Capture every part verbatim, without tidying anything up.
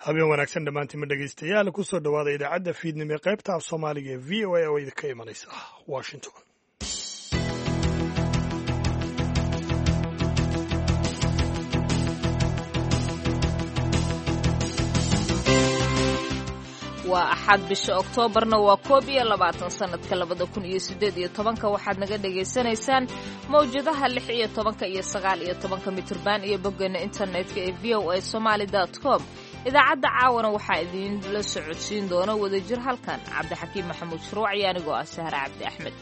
habeen wanaagsan dhammaantiinma dhegaystayaal ku soo dhowaada idaacadda fiidnimo ee qaybta af soomaaliga ee v o a oo idinka imanaysa washington. waa axad bisha oktoobarna waa koob iyo labaatan sanadka labada kun iyo siddeed iyo tobanka waxaad naga dhagaysanaysaan mawjadaha lix iyo tobanka iyo sagaal iyo tobanka mitirban iyo boggeena internetka ee v o a somaali dot com. idaacadda caawana waxaa idiinla socodsiin doona wadajir halkan cabdixakiim maxamuud shuruuc iyo anigoo ah sahre cabdi axmed.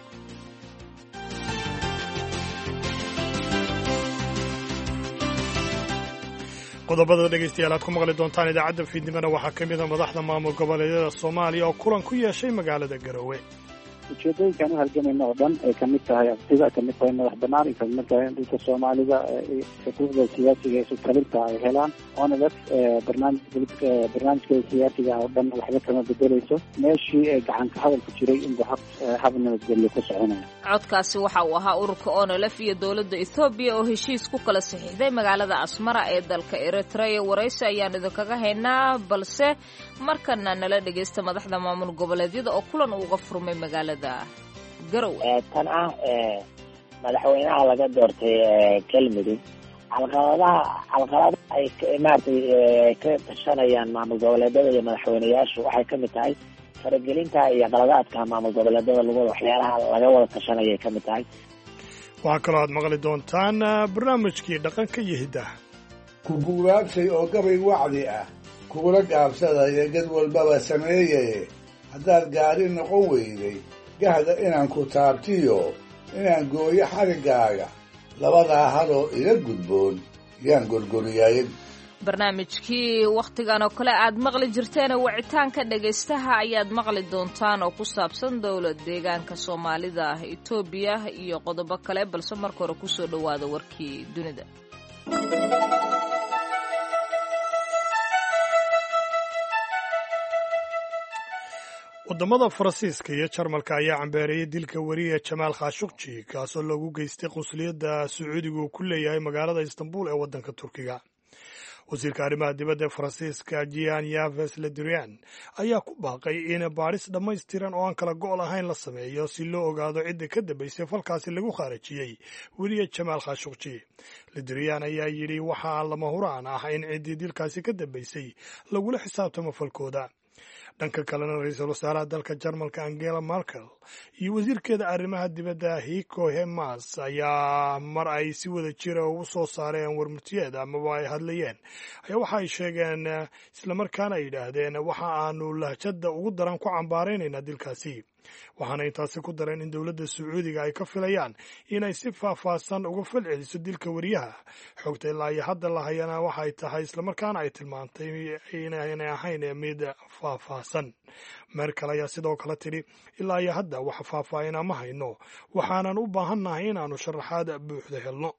qodobada dhegaystayaal aad ku maqli doontaan idaacadda fiidnimona waxaa ka mid a madaxda maamul goboleedyada soomaaliya oo kulan ku yeeshay magaalada garowe. ujeedooyinkaan u halgamayna oo dhan ay kamid tahay aqtida kamid tahay madax banaan ay kamid tahay dhulka soomaalida xuquuqda siyaasiga ee sutalinta ay helaan onalef barnaamij barnaamijkeeda siyaasiga oo dhan waxba kama bedeleyso meeshii ee gacanka hadalku jiray inba hab hab nabadgelyo ku soconaya. codkaasi waxa uu ahaa ururka onalef iyo dowladda ethoobiya oo heshiis ku kala saxiixday magaalada asmara ee dalka eritrea. waraysi ayaan idinkaga haynaa balse markana nala dhegaysta madaxda maamul goboleedyada oo kulan uga furmay magaalada tan ah madaxweynaha laga doortay galmudug calqaladaha calqalada ay maaragtay ka tashanayaan maamul goboleedyada iyo madaxweyneyaashu waxay kamid tahay faragelinta iyo qaladaadka maamul goboleedyada lagu waxyaalaha laga wada tashanaya ay kamid tahay. waxaa kaloo aad maqli doontaan barnaamijkii dhaqanka iyo hiddaha ku guuraabsay oo gabay wacdi ah kugula gaabsadaya gad walbaba sameeye haddaad gaari noqon weyday gahda inaan ku taabtiyo inaan gooyo xariggaaga labadaa hadoo ila gudboon yaan gorgoriyayn. barnaamijkii wakhtigan oo kale aad maqli jirteena wicitaanka dhegaystaha ayaad maqli doontaan oo ku saabsan dowlad deegaanka soomaalida etoobiya iyo qodobo kale balse marka hore kusoo dhowaada warkii dunida. waddamada faransiiska iyo jarmalka ayaa cambeereeyay dilka weriye jamaal khashukji kaasoo loogu geystay qunsuliyadda sacuudiga uu ku leeyahay magaalada istanbul ee waddanka turkiga. wasiirka arrimaha dibadda ee faransiiska jean yves le drian ayaa ku baaqay in baadhis dhammaystiran oo aan kala go' lahayn la sameeyo si loo ogaado cidda ka dambaysay falkaasi lagu khaarajiyey weriye jamaal khashukji. le drian ayaa yidhi waxaa lama huraan ah in ciddii dilkaasi ka dambaysay lagula xisaabtamo falkooda. dhanka kalena ra-iisul wasaaraha dalka jarmalka angela merkel iyo wasiirkeeda arrimaha dibadda hiko hemas ayaa mar ay si wada jira ugu soo saareen warmurtiyeed amaba ay hadlayeen ayaa waxa ay sheegeen islamarkaana ay yidhaahdeen waxa aanu lahjada ugu daran ku cambaaraynaynaa dilkaasi. waxaana intaasi ku dareen in dowladda sacuudiga ay ka filayaan inay si faahfaahsan uga falceliso dilka weriyaha. xogta ilaa iyo hadda la hayana waxay tahay islamarkaana ay tilmaantay inaynay ahayn mid faahfaahsan. merkel ayaa sidoo kale tidhi ilaa iyo hadda wax faahfaahina ma hayno waxaanan u baahannahay inaannu sharaxaad buuxda helno.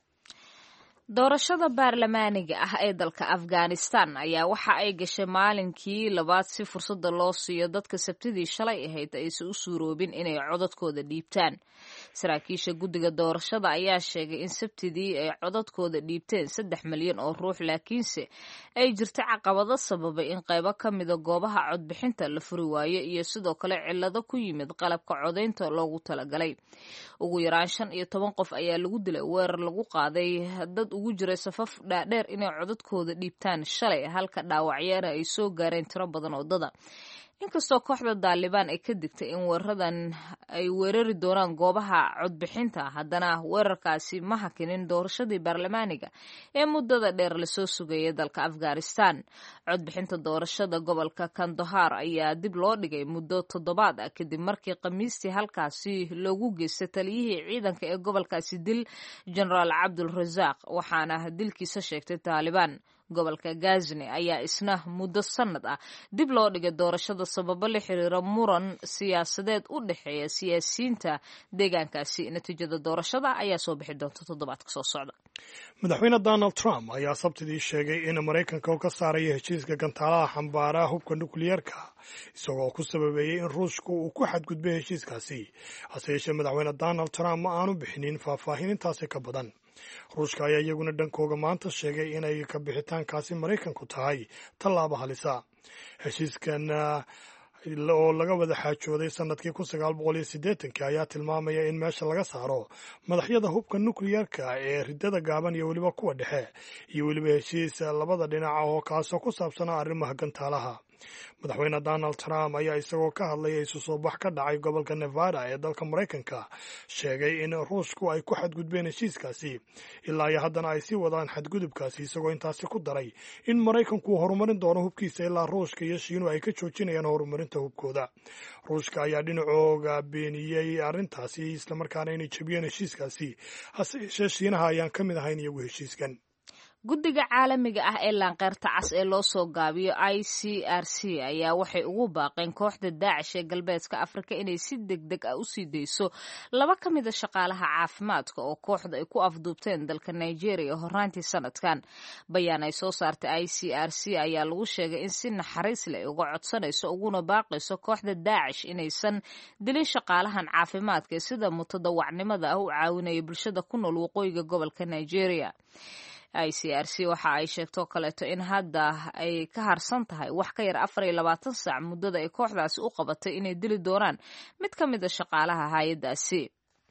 doorashada baarlamaaniga ah ee dalka afghanistan ayaa waxa ay gashay maalinkii labaad si fursadda loo siiyo dadka sabtidii shalay ahayd aysan u suuroobin inay codadkooda dhiibtaan. saraakiisha guddiga doorashada ayaa sheegay in sabtidii ay codadkooda dhiibteen saddex milyan oo ruux laakiinse ay jirta caqabado sababay in qaybo ka mida goobaha codbixinta la furi waayo iyo sidoo kale cillado ku yimid qalabka codaynta loogu talagalay. ugu yaraan shan iyo toban qof ayaa lagu dilay weerar lagu qaaday dad ugu jiray safaf dhaadheer inay codadkooda dhiibtaan shalay halka dhaawacyana ay soo gaareen tiro badan oo dada. inkastoo kooxda daalibaan ay ka digtay in weeraradan ay weerari doonaan goobaha codbixinta haddana weerarkaasi ma hakinin doorashadii baarlamaaniga ee muddada dheer lasoo sugayay dalka afghanistan. codbixinta doorashada gobolka kandahar ayaa dib loo dhigay muddo toddobaad ah kadib markii khamiistii halkaasi loogu geystay taliyihii ciidanka ee gobolkaasi dil genaraal cabdulrasaaq waxaana dilkiisa sheegtay taalibaan. gobolka gazni ayaa isna muddo sanad ah dib loo dhigay doorashada sababo la xiriira muran siyaasadeed u dhexeeya siyaasiyiinta deegaankaasi. natiijada doorashada ayaa soo bixi doonta toddobaadka soo socda. madaxweyne donald trump ayaa sabtidii sheegay in maraykanka uu ka saaraya heshiiska gantaalaha xambaara hubka nukliyeerka isagoo ku sababeeyey in ruushku uu ku xadgudbay heshiiskaasi. hase yeeshee madaxweyne donald trump ma aanu bixinin faahfaahin intaasi ka badan. ruushka ayaa iyaguna dhankooga maanta sheegay inay ka bixitaankaasi maraykanku tahay tallaabo halisa. heshiiskan oo laga wada xaajooday sanadkii kun sagaal boqol iyo siddeetankii ayaa tilmaamaya in meesha laga saaro madaxyada hubka nukliyeerka ee riddada gaaban iyo weliba kuwa dhexe, iyo weliba heshiis labada dhinaca oo kaasoo ku saabsanaa arrimaha gantaalaha. madaxweyne donald trump ayaa isagoo ka hadlaya isu soo bax ka dhacay gobolka nevada ee dalka maraykanka sheegay in ruushku ay ku xadgudbeen heshiiskaasi ilaa iyo haddana ay sii wadaan xadgudubkaasi, isagoo intaasi ku daray in maraykanku uu horumarin doono hubkiisa ilaa ruushka iyo shiinu ay ka joojinayaan horumarinta hubkooda. ruushka ayaa dhinacooga beeniyey arrintaasi islamarkaana inay jebiyeen heshiiskaasi, hase yeeshee shiinaha ayaan ka mid ahayn iyagu heshiiskan. guddiga caalamiga ah ee laanqeyrta cas ee loo soo gaabiyo i c r c ayaa waxay ugu baaqeen kooxda daacish ee galbeedka afrika inay si deg deg ah u sii dayso laba ka mida shaqaalaha caafimaadka oo kooxda ay ku afduubteen dalka nigeria horraantii sanadkan. bayaan ay soo saartay i c r c ayaa lagu sheegay in si naxariis leh uga codsanayso uguna baaqayso kooxda daacish inaysan dilin shaqaalahan caafimaadka ee sida mutadawacnimada ah u caawinaya bulshada ku nool waqooyiga gobolka nigeria. i c r c waxa ay sheegtoo kaleeto in hadda ay ka harsan tahay wax ka yar afar iyo labaatan saac muddada ay kooxdaasi u qabatay inay dili doonaan mid ka mid a shaqaalaha hay-addaasi.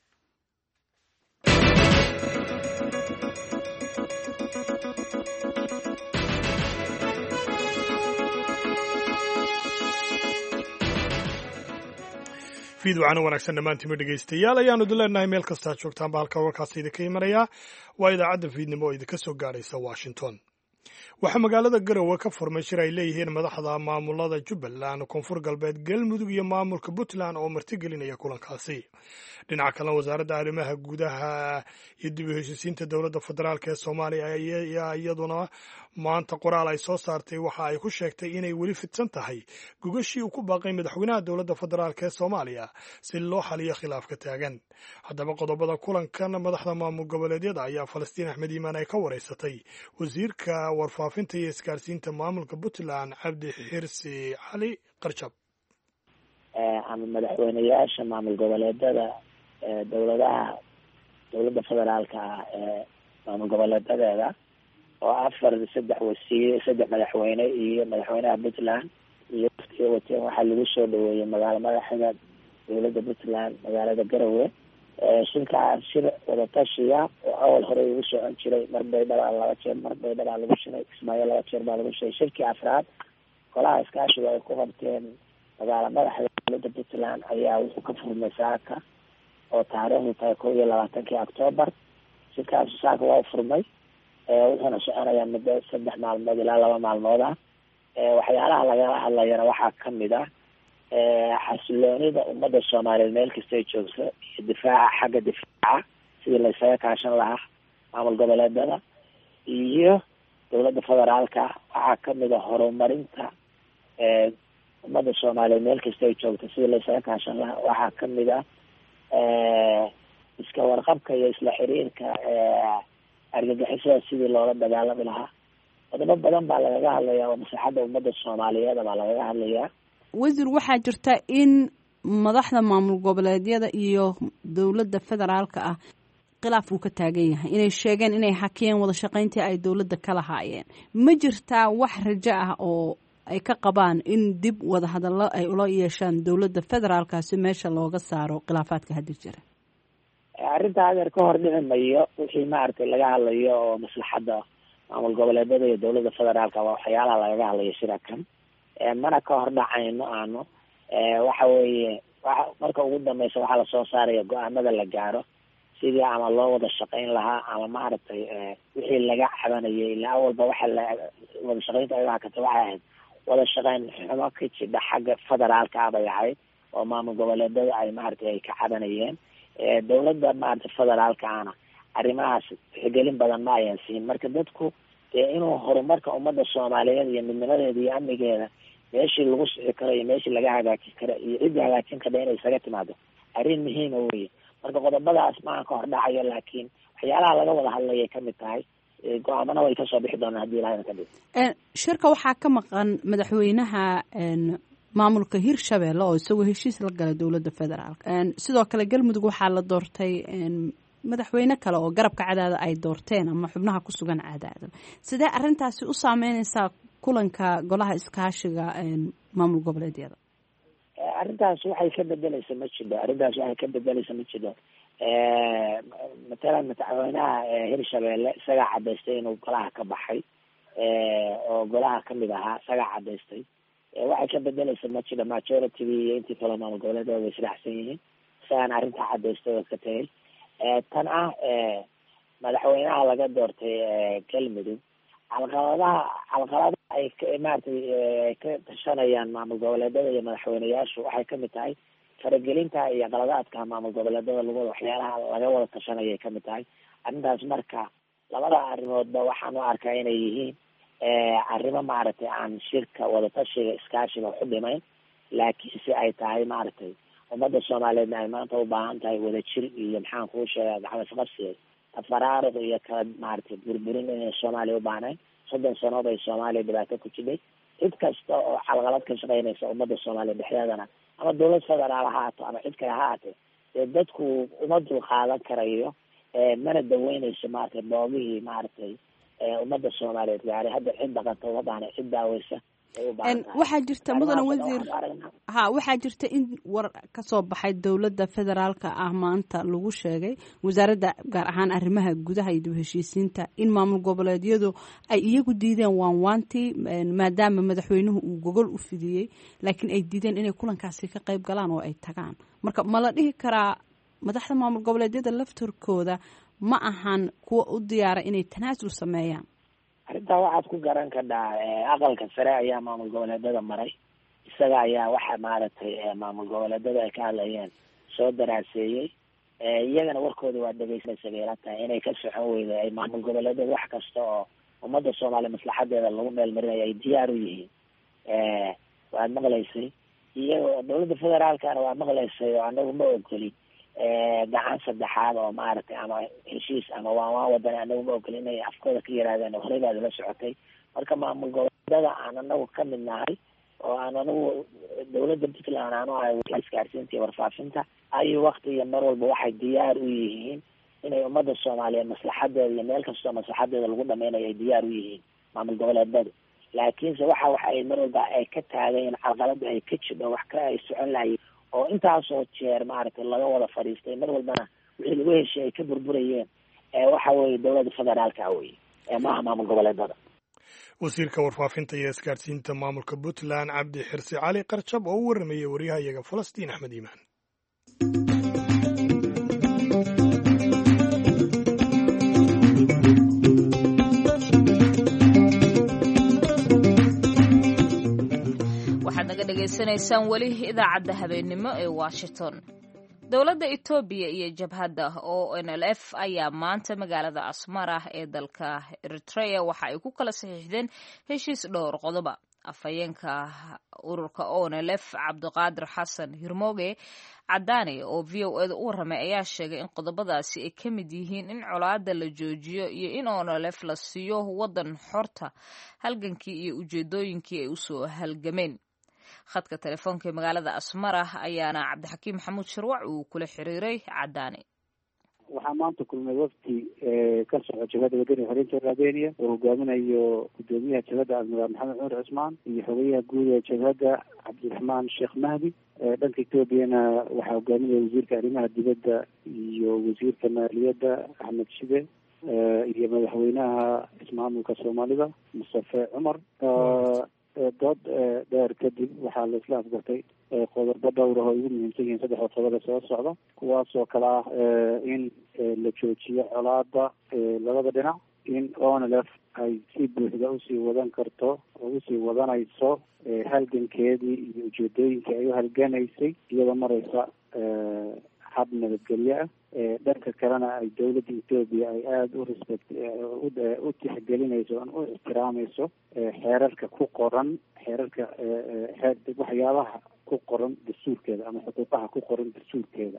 fiidwacana wanaagsan dhammaantiima dhegaystayaal ayaanu idin leenahay meel kastaa joogtaanba halka warkaasi idinka imanayaa waa idaacadda fiidnimo oo idinka soo gaadhaysa washington. waxaa magaalada garowe ka furmay shir ay leeyihiin madaxda maamulada jubbaland, koonfur galbeed, galmudug iyo maamulka puntland oo martigelinaya kulankaasi. dhinaca kalena wasaaradda arrimaha gudaha iyo dib u heshiisiinta dowladda federaalk ee soomaaliya ayaa iyaduna maanta qoraal ay soo saartay waxa ay ku sheegtay inay weli fidsan tahay gogashii uu ku baaqay madaxweynaha dowladda federaalk ee soomaaliya si loo xaliyo khilaafka taagan. haddaba qodobada kulankan madaxda maamul goboleedyada ayaa falastiin axmed iimaan ay ka wareysatay wasiirka warfaafinta iyo isgaarsiinta maamulka puntland cabdi xirsi cali qarjab. ama madaxweyneyaasha maamul goboleedada dowladaha dowladda federaalka ah ee maamul goboleedadeeda oo afar saddex wasiir saddex madaxweyne iyo madaxweynaha puntland iyo waftiga wateen waxaa lagu soo dhaweeyey magaalo madaxda dowladda puntland magaalada garowe. shirkaa shir wadatashiya oo awal hore ugu socon jiray mar baydhaba laba jeer mar baydhaba lagu shiray kismaayo laba jeer baa lagu shiray. shirkii afraad golaha iskaashiga ay ku qabteen magaalo madaxda dowladda puntland ayaa wuxuu ka furmay saaka oo taariikhdu tahay kow iyo labaatankii octoobar. shirkaas saaka waa furmay wuxuuna soconayaa muddo saddex maalmood ilaa laba maalmood ah. waxyaalaha lagala hadlayana waxaa kamid ah xasiloonida ummadda soomaaliyeed meel kastay joogto iyo difaaca xagga difaaca sidii laysaga kaashan lahaa maamul goboleedada iyo dowladda federaalka. waxaa kamid a horumarinta ummadda soomaaliyeed meel kastay joogto sidii laysaga kaashan lahaa. waxaa kamid ah iska warqabka iyo isla xiriirka argagixisada sidii loola dagaalami lahaa. qodobo badan baa lagaga hadlayaa oo maslaxadda ummadda soomaaliyeed baa lagaga hadlayaa. wasiir, waxaa jirta in madaxda maamul goboleedyada iyo dowladda federaalka ah khilaaf uu ka taagan yahay, inay sheegeen inay hakiyeen wada shaqayntii ay dowladda ka lahaayeen. ma jirtaa wax rajo ah oo ay ka qabaan in dib wada hadallo ay ula yeeshaan dowladda federaalkaasi meesha looga saaro khilaafaadka hadda jira? arrinta adeer ka hor dhici mayo wixii maaragtay laga hadlayo oo maslaxadda maamul goboleedyada iyo dowladda federaalka waa waxyaalaha lagaga hadlayo shirakan. mana ka hor dhacayno aanu waxa weeye wa marka ugu dambeysa waxaa lasoo saaraya go-aanada la gaaro sidii ama loo wada shaqayn lahaa ama maaragtay wixii laga cabanayay ilaa awalba waxa la wada shaqaynta ay hakata waxay ahayd wada shaqayn xumo ka jidha xagga federaalka ah bay ahayd oo maamul goboleedada ay maaragtay ay ka cabanayeen. dowladda maaragtay federaalka ahna arrimahaas tixgelin badan ma ayan siin. marka dadku dee inuu horumarka ummadda soomaaliyeed iyo midnimadeeda iyo amnigeeda meeshii lagu sixi karo iyo meeshii laga hagaajin karo iyo ciddii hagaajin karta inay isaga timaado arrin muhiima weye. marka qodobadaas maaha ka hor dhacayo, laakiin waxyaalaha laga wada hadlayay kamid tahay. go-aamana way kasoo bixi doonaan haddii ilahayna ka dhig. shirka waxaa ka maqan madaxweynaha maamulka hirshabelle oo isagoo heshiis la galay dowladda federaalka. sidoo kale galmudug waxaa la doortay madaxweyne kale oo garabka Cadaado ay doorteen ama xubnaha ku sugan Cadaado sidee arrintaasi u saameynaysaa kulanka golaha iskaashiga maamul goboleedyada? arrintaas waxay ka bedelaysaa ma jiro arrintaas waxay ka bedelaysaa ma jiro matalan madaxweynaha Hirshabelle isagaa cadaystay inuu golaha ka baxay oo golaha kamid ahaa isagaa cadaystay waxay ka bedelaysaa ma jiro majority iyo intii kale maamul goboleedyada way israacsan yihiin isagaan arrintaa cadaystay oo ka tagay tan ah madaxweynaha laga doortay galmudug calqaladaha calqalada ay maaragtay ka tashanayaan maamul goboleedyada iyo madaxweyneyaashu waxay kamid tahay faragelinta iyo qaladaadka maamul goboleedyada lagu waxyaalaha laga wada tashanayay kamid tahay arrintaas marka labada arrimoodba waxaan u arkaa inay yihiin arrimo maaragtay aan shirka wadatashiga iskaashiga waxu dhimayn laakiinse ay tahay maaragtay ummadda soomaaliyeedna ay maanta u baahan tahay wadajir iyo maxaan kuu sheegaa gacmo isqabsiga tafaraaruq iyo kala maaragtay burburin inay soomaaliya u baahnayn soddon sanood ay soomaaliya dhibaato ku jidhay cid kasta oo calqalad ka shaqeynaysa ummadda soomaaliya dhexdeedana ama dawlad federaal ha haato ama cid kale ha haatee dee dadku uma dul qaadan karayo mana daweynayso maaragtay boogihii maaragtay ummadda soomaaliyeed gaaray hadda cid dhaqanta uma baahna cid daaweysa waxaa jirta mudane wasiir ha waxaa jirta in war ka soo baxay dowladda federaalka ah maanta lagu sheegay wasaaradda gaar ahaan arrimaha gudaha iyo dib heshiisiinta in maamul goboleedyadu ay iyagu diideen waanwaantii maadaama madaxweynuhu uu gogol u fidiyey laakiin ay diideen inay kulankaasi ka qayb galaan oo ay tagaan marka ma la dhihi karaa madaxda maamul goboleedyada laftarkooda ma ahan kuwa u diyaara inay tanaasul sameeyaan? arrintaa waxaad ku garan kadhaa aqalka sare ayaa maamul goboleedyada maray isaga ayaa waxa maaragtay maamul goboleedyada ay ka hadlayeen soo daraaseeyey iyagana warkooda waa dhegeysanaysa beela tahay inay ka socon weyda ay maamul goboleedyada wax kasta oo ummadda soomaaliya maslaxadeeda lagu meelmarinayo ay diyaar u yihiin waad maqlaysay iyagoo dawladda federaalkana waa maqlaysay oo anagu ma ogoli gacan saddexaad oo maaragtay ama heshiis ama waan waan wadan anagu ma ogoli inay afkooda ka yirahdeen horey baad la socotay marka maamul goboleedyada aan anagu ka mid nahay oo aan anagu dawladda puntland aanu ahay isgaarsiinta iyo warfaafinta ayu wakti iyo mar walba waxay diyaar u yihiin inay ummadda soomaaliyeed maslaxadeeda iyo meel kastoo maslaxadeeda lagu dhameynayo ay diyaar u yihiin maamul goboleedyada laakiinse waxa waxa ay mar walba ay ka taageen calqalada ay ka jidho wax ka ay socon lahayen oo intaasoo jeer maaragtay laga wada fadhiistay mar walbana wixii lagu heshay ay ka burburayeen waxa weeye dawladda federaalka weye maaha maamul goboleedyada. wasiirka warfaafinta iyo isgaarsiinta maamulka puntland cabdi xirsi cali qarjab oo u waramayay waryahayaga falastiin axmed iimaan. degeysanaysaan weli idaacadda habeenimo ee Washington. dowladda Itoobiya iyo jabhadda O N L F ayaa maanta magaalada Asmara ee dalka Eritrea waxa ay ku kala saxiixdeen heshiis dhowr qodoba. afhayeenka ururka O N L F Cabdiqaadir Xasan Hirmooge Cadaani oo V O A da u warramay ayaa sheegay in qodobadaasi ay ka mid yihiin in colaadda la joojiyo iyo in O N L F la siiyo waddan xorta halgankii iyo ujeedooyinkii ay usoo halgameen. khadka telefoonka ee magaalada Asmara ayaana Cabdixakiim Maxamuud Sharwac uu kula xiriiray Cadaani. waxaa maanta kulmay wafdi ka socda jabhadda wadani xoreynta Albania oo hogaaminayo gudoomiyaha jabhadda Admiral Maxamed Cumar Cismaan iyo xogayaha guud ee jabhadda Cabdiraxmaan Sheekh Mahdi. dhanka Etoobiyana waxaa hogaaminaya wasiirka arrimaha dibadda iyo wasiirka maaliyadda Axmed Shide iyo madaxweynaha ismaamulka Soomaalida Mustafa Cumar. dood dheer kadib waxaa la isla afgartay qodobo dhowr ah oo ugu muhiimsan yihiin saddex qodob soo socda kuwaasoo kale ah in la joojiyo colaada labada dhinac, in O N L F ay si buuxda usii wadan karto oo usii wadanayso halgankeedii iyo ujeedooyinkii ay u halganaysay iyadoo mareysa hab nabadgelyo ah. dhanka kalena ay dawladda Etoobiya ay aada u respect u tixgelinayso o u ixtiraamayso xeerarka ku qoran xeerarka waxyaabaha ku qoran dastuurkeeda ama xuquuqaha ku qoran dastuurkeeda.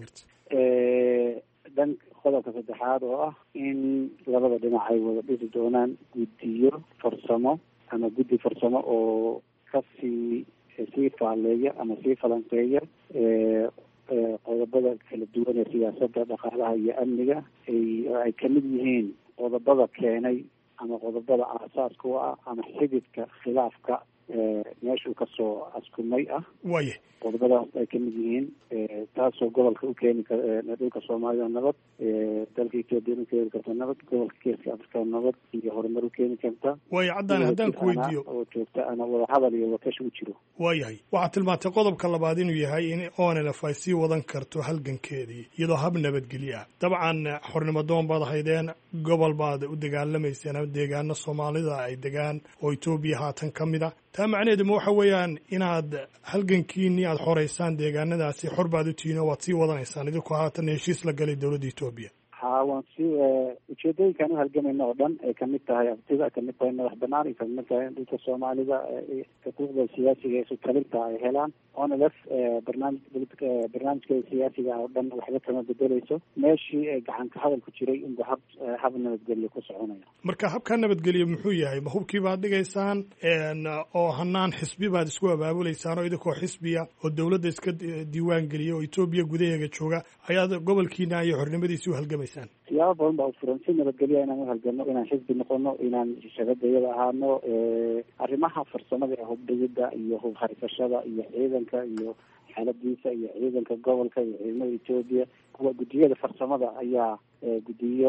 dhan qodobka saddexaad oo ah in labada dhinac ay wada dhisi doonaan guddiyo farsamo ama guddi farsamo oo kasii sii faaleeya ama sii falanqeeya qodobada kala duwan ee siyaasadda dhaqaalaha iyo amniga ay ay kamid yihiin qodobada keenay ama qodobada aasaaska u ah ama xididka khilaafka meeshuu kasoo askumay ah waye qodobadaas ay kamid yihiin taasoo gobolka u keeni kar dhulka soomaalida nabad dalka etoobiya u keeni karta nabad gobolka geeska afrika nabad iyo horumar u keeni karta wayo caddaan haddaan ku weydiiyo oo joogta ana wadahadal iyo wakash u jiro waayahay waxaad tilmaantay qodobka labaad inuu yahay in onlf ay sii wadan karto halgankeedii iyadoo hab nabadgelyo ah dabcan xornimo doon baad haydeen gobol baad u dagaalamayseen deegaano soomaalida ay degaan oo etoobiya haatan ka mid a taa macnaheedu ma waxa weeyaan inaad halgankiinii aad xoreysaan deegaanadaasi xor baad u tihiin oo waad sii wadanaysaan idinkoo haatan heshiis la galay dowladda etoobiya ha waan si ujeedooyinkaan u halgamayna oo dhan ay kamid tahay abtida kamid tahay madax banaan ay kamid tahay in dhulka soomaalida xuquuqda siyaasiga ee sutalinta ay helaan onlf barnaamij barnaamijkeeda siyaasiga oo dhan waxba kama bedeleyso meeshii gacan ka hadal ku jiray inbu hab hab nabadgelyo ku soconaya marka habkaa nabadgelyo muxuu yahay ma hubkii baad dhigaysaan oo hanaan xisbi baad isku abaabuleysaan oo idinkoo xisbiya oo dowladda iska diiwaan geliya oo etoobiya gudaheega jooga ayaad gobolkiina iyo xornimadiisi u halgamaysaan siyaabo badan baa u furan si nabadgelya inaan u halgano inaan xisbi noqono inaan shabadayada ahaano arrimaha farsamada ee hubdhigida iyo hub harisashada iyo ciidanka iyo xaaladiisa iyo ciidanka gobolka iyo ciidamada etoobiya kuwa guddiyada farsamada ayaa guddiyo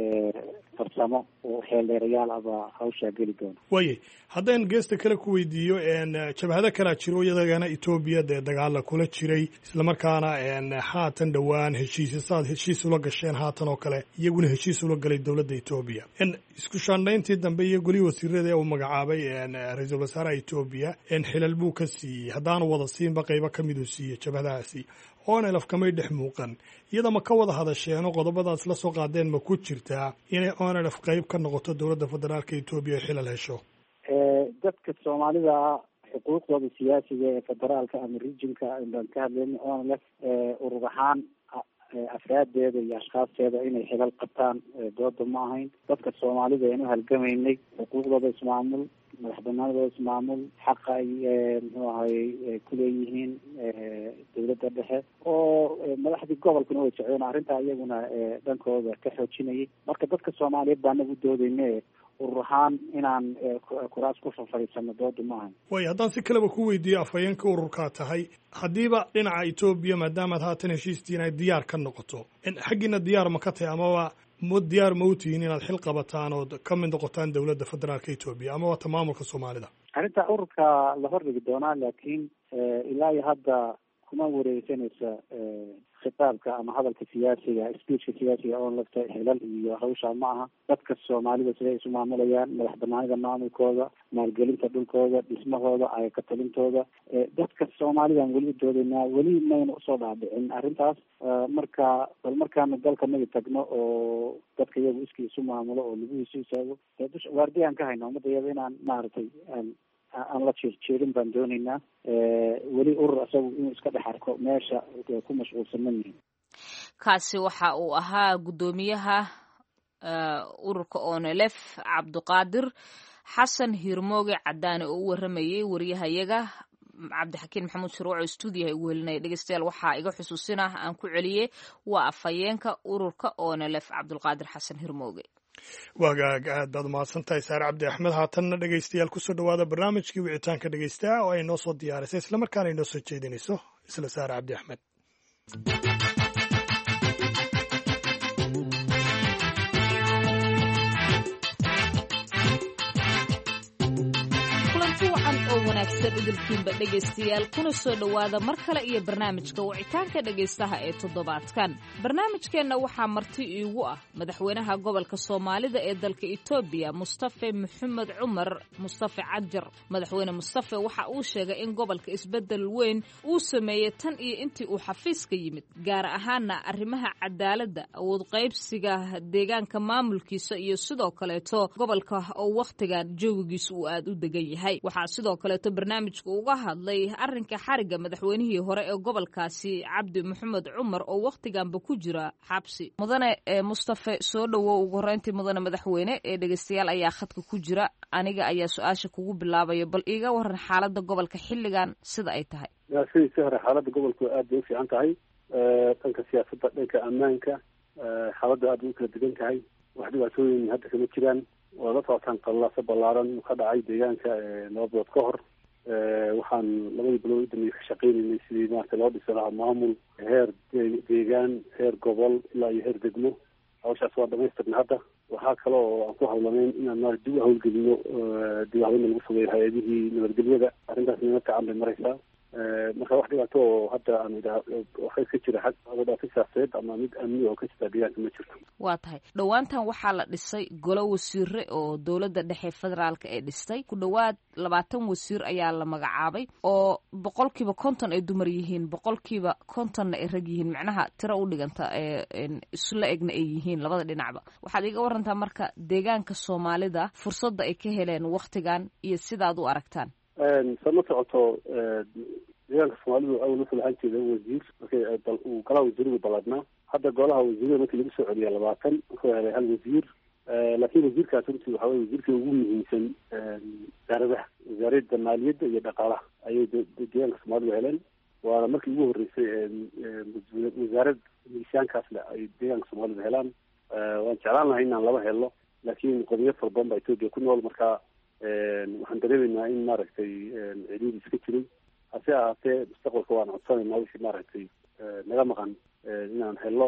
farsamo oo xeeldheerayaal aba hawshaa geli doona waayay haddaan geesta kale ku weydiiyo jabhado kalaa jiro iyadagana etoobiya dee dagaala kula jiray islamarkaana haatan dhowaan heshiisya saad heshiis ula gasheen haatan oo kale iyaguna heshiis ula galay dowladda etoobiya isku shaandhayntii dambe iyo golihii wasiirada ee uu magacaabay ra-iisul wasaaraha etoobiya xilal buu ka siiyey haddaanu wada siinba qaybo ka miduu siiyey jabhadahaasi onlf kamay dhex muuqan iyada ma ka wada hadasheen oo qodobadaas la soo qaadeen ma ku jirtaa inay onlf qayb ka noqoto dowladda federaalka etoobiya oo xilal hesho dadka soomaalida xuquuqdooda siyaasiga ee federaalka ama regionka baan ka hadlayna onlf urur ahaan afraadeeda iyo ashkhaasteeda inay xilal qabtaan dooda ma ahayn dadka soomaalida aynu halgamaynay xuquuqdooda ismaamul madax banaanadooda ismaamul xaqa ay muxuu ahayy kuleeyihiin dowladda dhexe oo madaxdii gobolkuna way socdeen arrintaa iyaguna dhankooda ka xoojinayay marka dadka soomaaliyeed baa nagu doodayne urur ahaan inaan kuraas ku fafadhiisano dooda ma ahayn way haddaan si kaleba ku weydiiyo afhayeenka ururkaa tahay haddiiba dhinaca etoobiya maadaamaad haatan heshiistiin ay diyaar ka noqoto xaggiina diyaar ma ka tahay amaba ma diyaar ma u tihiin inaad xil qabataan ood ka mid noqotaan dowladda federaalka etoobiya ama wata maamulka soomaalida arrinta ururka la hordhigi doonaa laakiin ilaa iyo hadda kuma wareegsanaysa khitaabka ama hadalka siyaasiga speechka siyaasiga oon lafta xilal iyo hawshaa ma aha dadka soomaalida siday isu maamulayaan madax banaanida maamulkooda maalgelinta dhulkooda dhismahooda ayaka talintooda dadka soomaalidan weli u doodaynaa weli mayna usoo dhaadhicin arrintaas marka bal markaanu dalka naga tagno oo dadka iyagu iskii isu maamulo oo laguhiisu istaago waardiyaan ka hayna ummadda iyada inaan maaragtay aan la jeerjeerin baan doonaynaa weli urur isagu inuu iska dhex arko meesha ku mashquulsan ma yihin kaasi waxa uu ahaa guddoomiyaha ururka onlf cabdiqaadir xasan hiirmooge cadaane oo u waramayey wariyahayaga cabdixakiin maxamuud shuruuc oo stuudiyaha igu helinaya dhegeystayaal waxaa iga xusuusinah aan ku celiyey waa afhayeenka ururka onlf cabdulqaadir xasan hiirmooge wagaag aad baad umahadsantahay saare cabdi axmed haatanna dhegaystayaal kusoo dhawaada barnaamijkii wicitaanka dhegaystaha oo ay noo soo diyaarisay islamarkaana ay noo soo jeedinayso isla saare cabdi axmed wanaagsan idilkiinba dhegaystayaal kuna soo dhowaada mar kale iyo barnaamijka wicitaanka dhegaystaha ee toddobaadkan barnaamijkeenna waxaa marti iigu ah madaxweynaha gobolka soomaalida ee dalka etoobiya mustafe maxamed cumar mustafe cajar madaxweyne mustafe waxa uu sheegay in gobolka isbeddel weyn uu sameeyey tan iyo intii uu xafiiska yimid gaar ahaana arrimaha cadaaladda awood qaybsiga deegaanka maamulkiisa iyo sidoo kaleeto gobolka oo wakhtigan joogigiisa uu aad u degan yahay waxaa sidoo kaleeto barnaamijka uga hadlay arrinka xariga madaxweynihii hore ee gobolkaasi cabdi maxamed cumar oo wakhtiganba ku jira xabsi mudane mustafe soo dhowow ugu horeyntii mudane madaxweyne ee dhegeystayaal ayaa khadka ku jira aniga ayaa su-aasha kugu bilaabaya bal iiga waran xaaladda gobolka xilligan sida ay tahay sidii si hore xaaladda gobolku aad bay u fiican tahay dhanka siyaasadda, dhanka ammaanka xaaladda aada u kala degan tahay. wax dhibaatooyin hadda kama jiraan. waa la socotaan qallaasa ballaaran ka dhacay deegaanka laba bilood ka hor. waxaan labadii bilood u dambeeyey ka shaqeynaynay sidii maarata loo dhisi lahaa maamul heer deegaan, heer gobol ilaa iyo heer degmo. hawshaas waa dhamaystirna hadda. waxaa kale oo aan ku hawlanayn inaan maarata dib u hawlgelino dib u hawlna lagu sameeyo hay-adihii nabadgelyada. arrintaas nima gacan bay maraysaa. marka wax dhibaato oo hadda aan idhaa waxay ka jira xag dhibaato siyaasadeed ama mid amni oo ka jirta deegaanka ma jirto. waa tahay dhowaantan waxaa la dhisay golo wasiire oo dowladda dhexe federaalka ee dhistay. ku dhowaad labaatan wasiir ayaa la magacaabay oo boqolkiiba konton ay dumar yihiin, boqolkiiba kontonna ay rag yihiin. macnaha tiro u dhiganta isla egna ay yihiin labada dhinacba. waxaad iga warantaa marka deegaanka soomaalida fursadda ay ka heleen waktigan iyo sidaad u aragtaan. sama socoto deegaanka soomaalidu awal wuxuu lahaan jeeda wasiir markay uu golaha wasiiradu ballaadnaa. hadda golaha wasiirada markii lagu soo celiya labaatan wuxuu helay hal wasiir. laakiin wasiirkaas runtii waxa weye wasiirkii ugu muhiimsan wasaaradaha wasaaradda maaliyadda iyo dhaqaalaha ayay deegaanka soomaalidu heleen. waana markii ugu horreysay wasaarad miisaankaas le ay deegaanka soomaalidu helaan. waan jeclaan lahay inaan laba helo, laakiin qodiyo fara badan baa etoobiya ku nool. marka waxaan dareemaynaa in maaragtay ciriiri iska jiray. hase ahaatee mustaqbalka waan codsanaynaa wixii maaragtay naga maqan inaan helo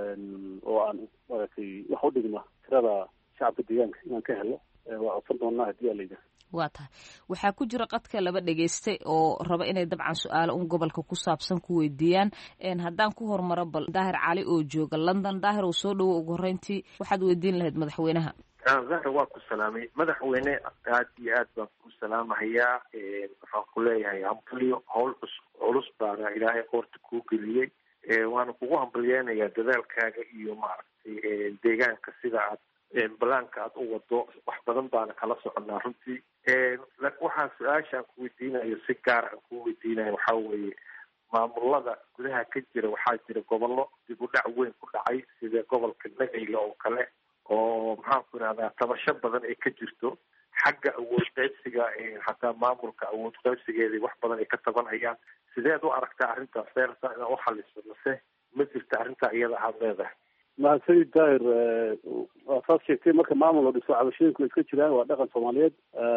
oo aan maaragtay wax u dhigma tirada shacabka deegaanka inaan ka helo. waa codsan doonaa haddii aa layidhaha. waa tahay waxaa ku jira qadka laba dhegaystay oo raba inay dabcan su-aalo un gobolka ku saabsan ku weydiiyaan. haddaan ku hormaro bal daahir cali oo jooga london. daahir oo soo dhawo ugu horreyntii waxaad weydiin lahayd madaxweynaha. zahra waa ku salaamay madaxweyne, aad iyo aad baan ku salaamahayaa. waxaan ku leeyahay hambalyo, hawl culus baana ilaahay qoorta kuu geliyey. waana kugu hambalyeynayaa dadaalkaaga iyo maaragtay deegaanka sida aad balaanka aad u wado. wax badan baana kala soconaa runtii. waxaan su-aashaan ku weydiinayo si gaar aan ku weydiinayo waxaa weeye maamulada gudaha ka jira. waxaa jira gobollo dib u dhac weyn ku dhacay sida gobolka nagayla oo kale oo maxaan ku irahdaa tabasho badan ay ka jirto xagga awood qaybsiga. xataa maamulka awood qaybsigeedii wax badan ay ka tabanayaan. sideed u aragtaa arrintaas seerta inaa u xaliso mase ma jirta arrintaa iyada aad leedahay? mahadsanid daahir. waa saas sheegtay, marka maamul oo dhiso cabashooyinku iska jiraan waa dhaqan soomaaliyeed.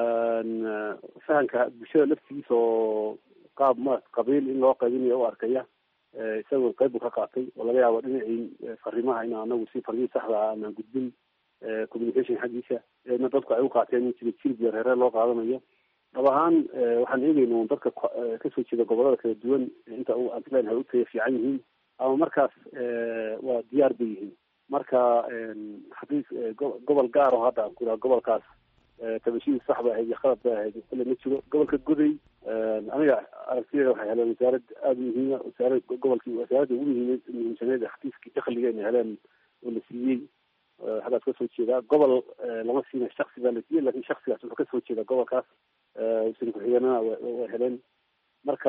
fahanka bulshada laftigiisa oo qaab ma qabiil in loo qaybinayo u arkaya isagoo qayb buu ka qaatay. oo laga yaabo dhinacii fariimaha in anagu si farriin saxda ah aanan gudbin communication xaggiisa eedna dadku ay u qaateen in jira jilib iyo reere loo qaadanayo. dhab ahaan waxaan eegayna un dadka kasoo jeeda gobollada kala duwan inta aan leenahay u taya fiican yihiin ama markaas waa diyaar bay yihiin. marka haddii gobol gaar oo hadda aan ku iraha gobolkaas tabashidii sax bay ahayd iyo qalad bay ahayd kule ma jiro. gobolka goday aniga aragtideeda waxay heleen wasaarad aada muhiima. wasaarad gobolkii wasaaradda ugu muhiim muhiimsaneed xafiiskii dakhliga inay heleen oo la siiyey hadaad kasoo jeedaa. gobol lama siina shaksi baa la siiyey, lakin shaksigaas wuxuu kasoo jeeda gobolkaas. wasiir ku-xigeenana way heleen. marka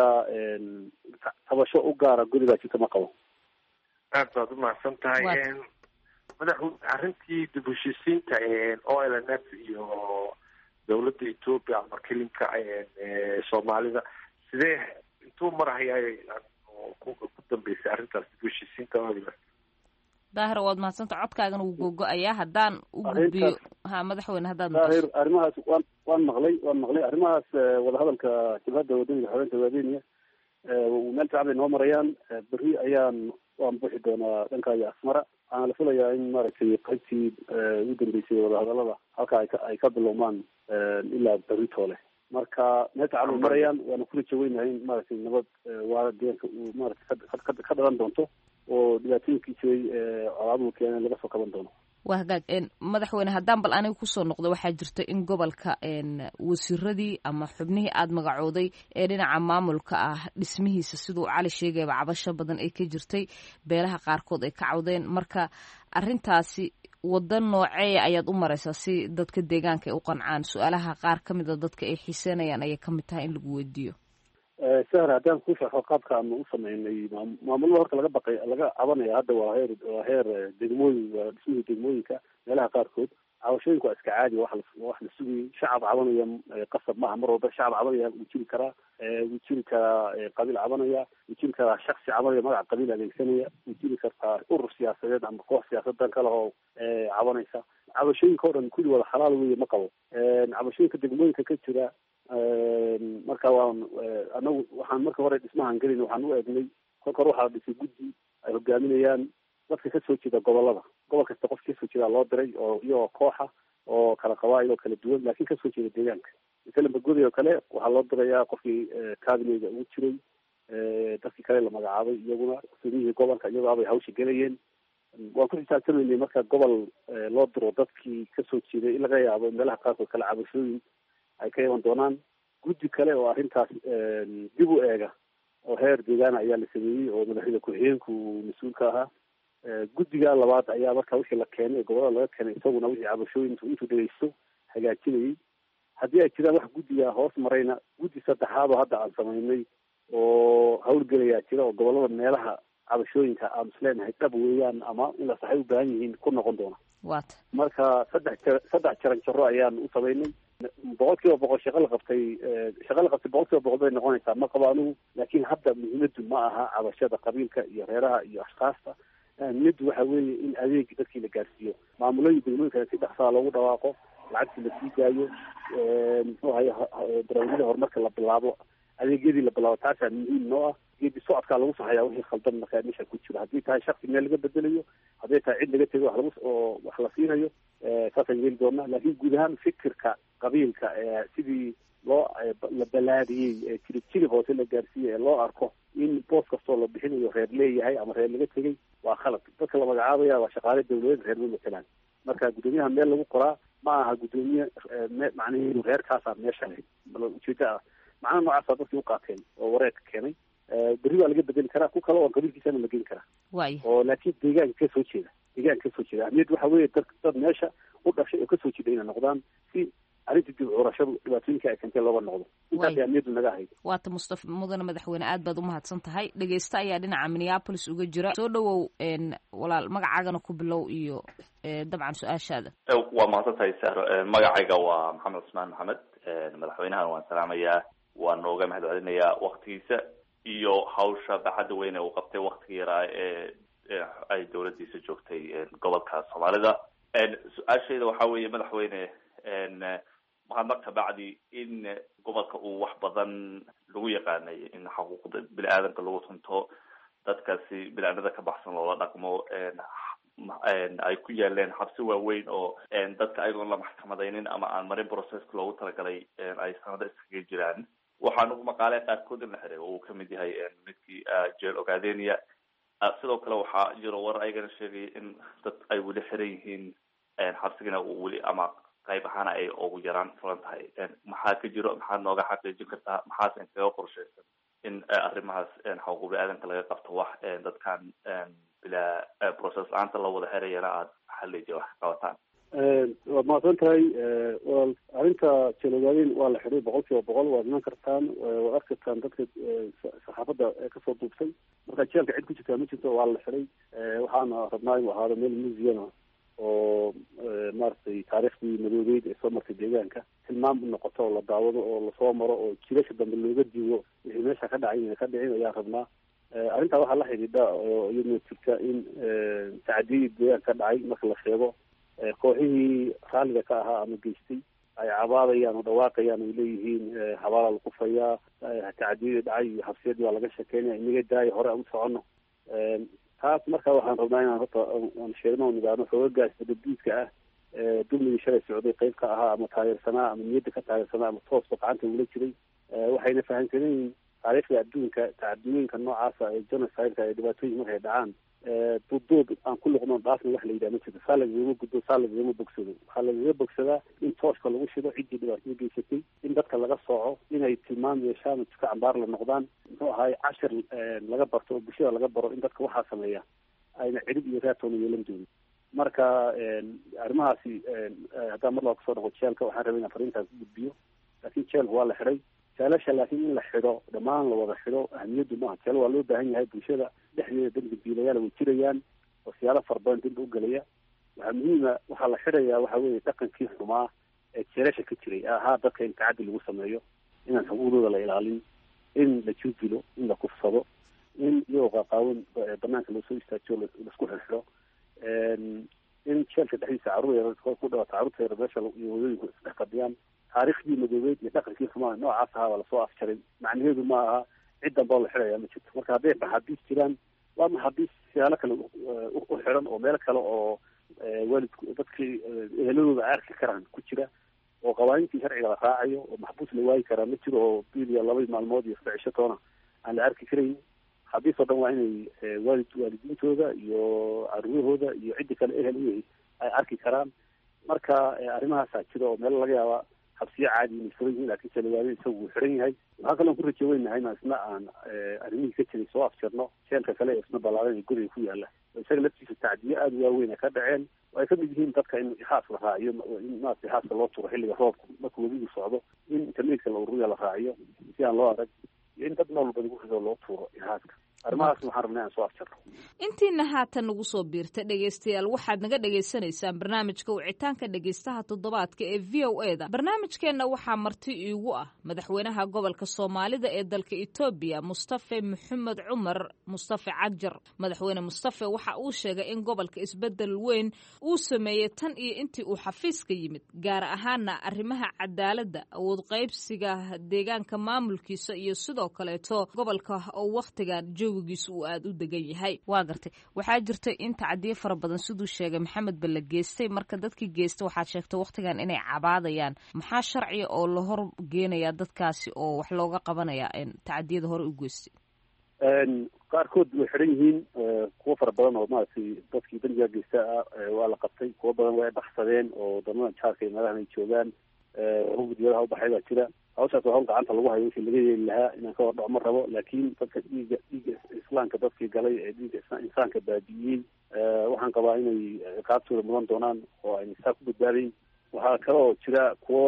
tabasho u gaara gurigaa jirta ma qabo. aad baad umahadsan tahay madaxweyne. arrintii dib u heshiisiinta o l n f iyo dawladda etoobiya ama kelinka soomaalida sidee intuu marhayaa ku dambeysay arrintaas dib u heshiisiinta o l n f? daahir waad mahadsanta codkaagana wuu gogo-ayaa. haddaan u gudbiyo ha madaxweyne haddaad daahir arrimahaas waan waan maqlay waan maqlay arrimahaas wadahadalka jabhadda wadaniga xoreynta waadeniya meel fiican bay noo marayaan. berri ayaan waan buuxi doonaa dhanka iyo asmara. waxaana la filayaa in maaragtay qaybtii ugu dambeysay wadahadalada halka ay ka ay ka bilowmaan ilaa berri toole. marka meel fiican bay marayaan. waana kula jaweynahay in maaragtay nabad waara deegaanka uu maaragtay ka dhalan doonto oo dhibaatooyinkii jiray colaaduu keeneen laga soo kaban doono. waa hagaag madaxweyne haddaan bal aniga kusoo noqdo waxaa jirta in gobolka wasiiradii ama xubnihii aada magacooday ee dhinaca maamulka ah dhismihiisa siduu cali sheegayba cabasho badan ay ka jirtay, beelaha qaarkood ay ka cawdeen. marka arrintaasi waddo nooceeya ayaad u maraysaa si dadka deegaanka ay u qancaan? su-aalaha qaar ka mid a dadka ay xiiseynayaan ayay ka mid tahay in lagu weydiiyo. sahra haddaan ku sharxo qaabka aanu u sameynay maamulada horta laga baqay laga cabanaya hadda waa heer waa heer degmooyin waa dhismihii degmooyinka meelaha qaarkood cabashooyinku waa iska caadi, wax wax la sugayay. Shacab cabanaya qasab maaha mar walba. Shacab cabanaya wuu jiri karaa, wuu jiri karaa qabiil cabanaya, wuu jiri karaa shaksi cabanaya magaca qabiil adeegsanaya, wuu jiri kartaa urur siyaasadeed ama koox siyaasadan kale oo cabanaysa. cabashooyinka oo dhan kulli wada xalaal weeye ma qabo. cabashooyinka degmooyinka ka jira marka waan anagu waxaan marka hore dhismahan gelin waxaan u eegnay kolka hore waxaa dhisay guddi ay hogaaminayaan dadka kasoo jeeda gobolada. gobol kasta qof kasoo jeeda loo diray oo iyagoo kooxa oo kala qabaa'il oo kala duwan laakiin kasoo jeeda deegaanka. masalan bagodi oo kale waxaa loo dirayaa qofkii cabinet ugu jiray, dadkii kale la magacaabay iyaguna guddoomiyihii gobolka iyagoo abay hawsha gelayeen. waan ku xisaabtamaynay marka gobol loo diro dadkii kasoo jeeday in laga yaabo meelaha qaarkood kale cabashooyin ay ka iman doonaan. guddi kale oo arrintaas dib u eega oo heer deegaana ayaa la sameeyey oo madaxweyne ku-xigeenku mas-uulka ahaa. guddiga labaad ayaa marka wixii la keenay gobolada laga keenay isaguna wixii cabashooyin intuu dhegeysto hagaajinayay. haddii ay jiraan wax guddiga hoos marayna guddi saddexaad oo hadda aan samaynay oo hawlgelayaa jira oo gobolada meelaha cabashooyinka aan isleenahay dhab weeyaan ama in la saxay u baahan yihiin ku noqon doona. waata marka saddex saddex jaran jaro ayaan u samaynay. boqol kiiba boqol shaqa la qabtay shaqa la qabtay boqol kiiba boqol bay noqonaysaa ma qabo anigu. laakiin hadda muhiimadu ma aha cabashada qabiilka iyo reeraha iyo ashkaasta. muhiimadu waxa weeye in adeeg dadkii la gaarsiiyo. maamulooyin degmooyinka si dhaqsaa loogu dhawaaqo, lacagtii la sii daayo, muxuu ahay barnaamijyada horumarka la bilaabo, adeegyadii la bilaabo. taasaa muhiim noo ah. geedi socodkaa lagu saxayaa wixii khaldan markaa meesha ku jiro. haddii tahay shaksi meel laga bedelayo, hadday tahay cid laga tego wax lagu oo wax la siinayo, saasaan yeeli doonaa. laakiin guud ahaan fikirka qabiilka sidii loo la balaadiyey jiri jiri hoose la gaarsiiyey ee loo arko in boos kastoo la bixinayo reer leeyahay ama reer laga tegay waa khalad. dadka la magacaabaya waa shaqaale dawladeed reer ma matelaan. marka guddoomiyaha meel lagu qoraa ma aha guddoomiye macnaheedu reerkaasaa meesha ujeeda ah. macnaha noocaasa dadkii u qaateen oo wareegka keenay. berri waa laga bedeli karaa ku kale oo qabiilkiisana la geli karaa waay oo laakiin deegaanka kasoo jeeda deegaanka kasoo jeeda ahmiyad waxa weeye dad dad meesha u dhashay oo kasoo jeeda inay noqdaan si arrinta dib curashadu dhibaatooyinka ay keentay looga noqdo. intaas ahmiyadu naga ahayd. waata mustafa mudane madaxweyne aad baad umahadsan tahay. dhegeysta ayaa dhinaca minneapolis uga jira. soo dhawow walaal magacaagana ku bilow iyo dabcan su-aashaada. waa mahadsan tahay sahro. magacayga waa maxamed cusmaan maxamed. madaxweynahan waan salaamayaa, waan nooga mahad celinayaa waktigiisa iyo hawsha baaxadda weyn ee uu qabtay waktiga yaraa ee ay dawladdiisa joogtay gobolka soomaalida. su-aashayda waxaa weeye madaxweyne, mahadnaq kabacdi in gobolka uu wax badan lagu yaqaanay in xuquuqda bini aadanka lagu tunto, dadkaasi bini-aadamada ka baxsan loola dhaqmo, ay ku yaaleen xabsi waaweyn oo dadka ayagoon la maxkamadaynin ama aan marin processka loogu talagalay ay sanado iskaga jiraan. waxaan ugu maqaalay qaarkood in la xiray oo uu kamid yahay midkii jeel ogaadenia. sidoo kale waxaa jiro war ayagana sheegaya in dad ay weli xiran yihiin xabsigana uu weli ama qayb ahaana ay ugu yaraan furan tahay. maxaa ka jiro, maxaad nooga xaqiijin kartaa, maxaas inkaga qorshaysan in arrimahaas xuquuq bini-aadanka laga qabto wax dadkan bilaa process la-aanta la wada xirayana aada xalija wax ka qabataan? waad mahadsan tahay. arrinta jeelogaaden waa la xiray boqol kiiba boqol. waad iman kartaan, waad arki kartaan dadka saxaafadda ee kasoo duubtay. marka jeelka cid ku jirtaa ma jirto, waa la xiray. waxaana rabnaa inuu ahaado meel museum oo maaragtay taariikhdii madoobeyd ee soo martay deegaanka tilmaam u noqoto oo la daawado oo lasoo maro oo jilasha dambe looga diigo wixii meesha ka dhacay inay ka dhicin ayaan rabnaa. arrintaa waxaa la xidhiidha oo iyaduna jirta in tacdiyadii deegaanka ka dhacay marka la sheego kooxihii raalliga ka ahaa ama geystay ay cabaadayaan oo dhawaaqayaan ay leeyihiin habaalaa la kufayaa, tacdiyadii dhacay iyo xabsiyadii waa laga sheekeynaya, inaga daaya hore aan u socono. taas marka waxaan rabnaa inaan horta aan sheegno nidaano xoogagaas badadiidka ah dulmigii shalay socday qayb ka ahaa ama taageersanaa ama niyadda ka taageersanaa ama toosba gacanta ugula jiray. waxayna fahamsanayiin taariikhda adduunka tacadiyooyinka noocaasa ee genocide-ka ee dhibaatooyin markay dhacaan duuduub aan ku luqno dhaafna wax la yidhaha ma jirto. saa lagagama gudbo, saa lagagama bogsado. waxaa lagaga bogsadaa in tooshka lagu shido ciddii dhibaatada geysatay, in dadka laga sooco, inay tilmaam yeeshaan ka cambaar la noqdaan, muxuu ahaay cashir laga barto oo bulshada laga baro in dadka waxaa sameeya ayna cirib iyo raatoona yeelan doonin. marka arrimahaasi haddaan mar laba kasoo noqo jeelka waxaan rabay inaan fariintaas u gudbiyo. laakiin jeelku waa la xiday. jeelasha laakiin in la xido dhammaan la wada xido ahmiyaddu maaha. jeel waa loo baahan yahay bulshada dhexdeeda dambi biilayaal way jirayaan oo siyaalo fara badan dambi u gelaya. waxaa muhiima waxaa la xidhayaa waxa weeye dhaqankii xumaa ee jeelasha ka jiray ahaa dadka in tacaddi lagu sameeyo inaan xuquuqdooda la ilaalin in la juudilo in la kufsado in iyagoo qaaqaawan banaanka loo soo istaajiyo laisku xirxiro in jeelka dhexdiisa carruur yar ku dhawata carruurta yar meesha iyo wadooyinku isdhex fadhiyaan taariikhdii madoobeed iyo dhaqankii xumaa noocaas ahaabaa lasoo afjaray macnaheedu ma aha cid danbao la xidhayaa ma jirto marka hadday maxaabiis jiraan waa maxaabiis siyaalo kale u xiran oo meelo kale oo waalidku dadkii eheladooda ay arki karaan ku jira oo qawaaniintii sharciga la raacayo oo maxbuus la waayi karaa ma jiro oo bil iyo laba maalmood iyo saddex cisho toona aan la arki karayn maxaabiis oo dhan waa inay waalid waalidiintooda iyo caruurahooda iyo ciddi kale ehel u yahay ay arki karaan marka arrimahaasaa jira oo meelo laga yaaba xabsiyo caadi inay furan yihiin laakiin jalawaade isagu uu xiran yahay waxaa kaloo ku rajo weynahay inaan isna aan arrimihii ka jiray soo afjarno jeelka kale ee isna ballaaran ee guriga ku yaala isaga laftiisa tacdiyo aada u waaweyn ay ka dhaceen oo ay ka mid yihiin dadka in ixaas la raaciyo in maarata ixaaska loo turo xilliga roobka marka webigu socdo in internetka la ururiya la raaciyo si aan loo arag iyo in dad nool badi guriga loo tuuro ixaaska arrimahaas waxaan rabnay aan soo afjarno intiina haatan nagu soo biirta dhegaystayaal waxaad naga dhagaysanaysaan barnaamijka wicitaanka dhegaystaha toddobaadka ee v o e da barnaamijkeenna waxaa marti iigu ah madaxweynaha gobolka soomaalida ee dalka etoobiya mustafe maxamed cumar mustafe cagjar madaxweyne mustafe waxa uu sheegay in gobolka isbedel weyn uu sameeyey tan iyo intii uu xafiiska yimid gaar ahaana arrimaha cadaaladda awood qaybsiga deegaanka maamulkiisa iyo sidoo kaleeto gobolka oo wakhtigan joogigiisu uu aada u degan yahay waa gartay waxaa jirta in tacadiyo fara badan siduu sheegay maxamed ba la geystay marka dadkii geystay waxaad sheegtay wakhtigan inay cabaadayaan maxaa sharciga oo la hor geenayaa dadkaasi oo wax looga qabanaya tacadiyada hore u geystay qaarkood way xiran yihiin kuwo fara badan oo maaragtay dadkii dambiga geysta ah waa la qabtay kuwo badan way baxsadeen oo wadamadan jaarka iyo meelahan ay joogaan hugudiyadaha ubaxay baa jira hawshaas waa hawl gacanta lagu hayo wixii laga yeeli lahaa inaan ka hordhaco ma rabo laakiin dadka dhiiga dhiiga islaamka dadkii galay ee dhiiga insaanka baabi'iyey waxaan qabaa inay ciqaabtooda mudan doonaan oo ayna saa ku badbaadayn waxaa kale oo jira kuwo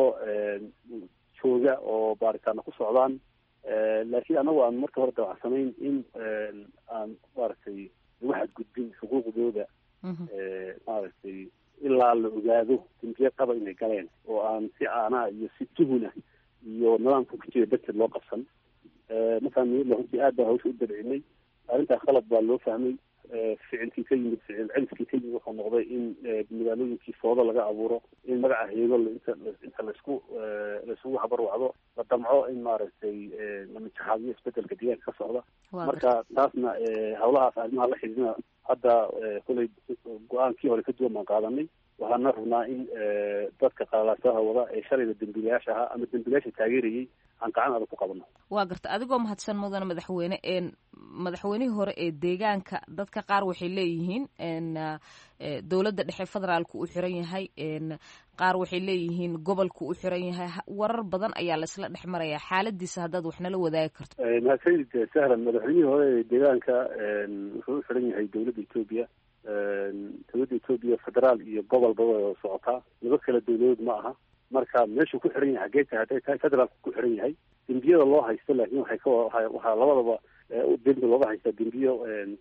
jooga oo baaritaana ku socdaan laakiin anagu aan marka hore dawacsanayn in aan maaragtay lagu xadgudbin xuquuqdooda maaragtay ilaa la ogaado dambiye qaba inay galeen oo aan si aanaa iyo si tuhuna iyo nidaamka ku jira darteed loo qabsan markaan runtii aad baa hawsha u dabcinay arrintaas qalab baa loo fahmay ficilkii ka yimid ficil celiskii ka yimid wuxuu noqday in magaalooyinkii foodo laga abuuro in magaca heego inta inta laisku laisugu habarwacdo la damco in maaragtay lamajaxaadiyo isbedelka deegaanka ka socda marka taasna hawlahaas arrimaha la xidhiidna hadda kolay go-aankii hore ka duwan baan qaadanay waxaana rabnaa in dadka qalaasaha wada ee shalayda dembiilayaasha ahaa ama dembiilayaasha taageerayay aan gacan adag ku qabano waa garta adigoo mahadsan mudana madaxweyne een madaxweynihii hore ee deegaanka dadka qaar waxay leeyihiin dowladda dhexe federaalku uu xiran yahay qaar waxay leeyihiin gobolku uu xiran yahay warar badan ayaa laisla dhex marayaa xaaladiisa haddaad wax nala wadaagi karto mahadsanid sahlan madaxweynihii hore ee deegaanka wuxuu u xiran yahay dowladda etoobiya dowladda etoobiya federaal iyo gobolba way socotaa laba kala dowladood ma aha marka meeshuu ku xiran yahay hageeta hadday tahay federaalku ku xiran yahay dembiyada loo haysto laakiin waxay ka waxaa labadaba dembi looga haystaa dembiyo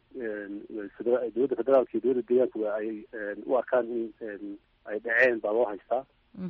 dowladda federaalka iyo dowladda deegaanka ay u arkaan in ay dhaceen baa loo haystaa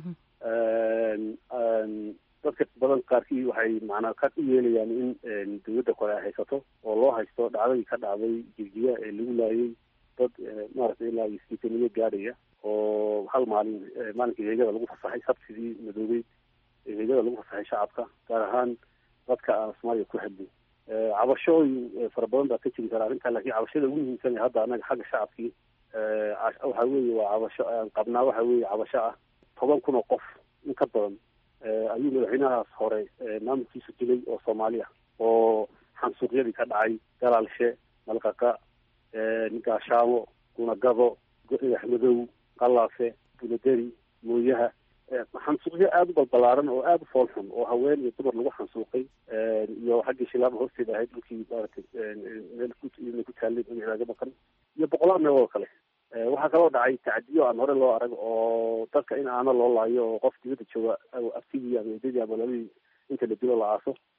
dadka badan qaarkii waxay macnaa ka u yeelayaan in dowladda kore ay haysato oo loo haysto dhacdadii ka dhacday jirjiya ee lagu laayay dad maaragtay ilaa iyo siitaniyo gaadhaya oo hal maalin maalinkii heegada lagu fasaxay sabtidii madoobey ee heegada lagu fasaxay shacabka gaar ahaan dadka aan soomaaliya ku hadlin cabashooyin fara badan baa ka jiri kara arrintaa lakiin cabashada ugu muhiimsan hadda anaga xagga shacabkii waxa weeye waa cabasho aan qabnaa waxa weeye cabasho ah toban kun oo qof in ka badan ayuu madaxweynahaas hore maamulkiisu dilay oo soomaali ah oo xansuuqyadii ka dhacay galaalshe malqaqa gaashaamo gunagado axmadow qalaafe buladeri mooyaha xansuuqyo aada u balbalaaran oo aada u fool xun oo haween iyo dumar lagu xansuuqay iyo xaggii shilaama hoosteeda ahayd dhulkii maaragtay meel ku taallay magacaaga maqan iyo boqolaal meelood kale waxaa kaloo dhacay tacdiyo aan hore loo arag oo dadka in aana loo laayo oo qof dibadda jooga aftigii ama eedadii ama labadii inta la dilo la aaso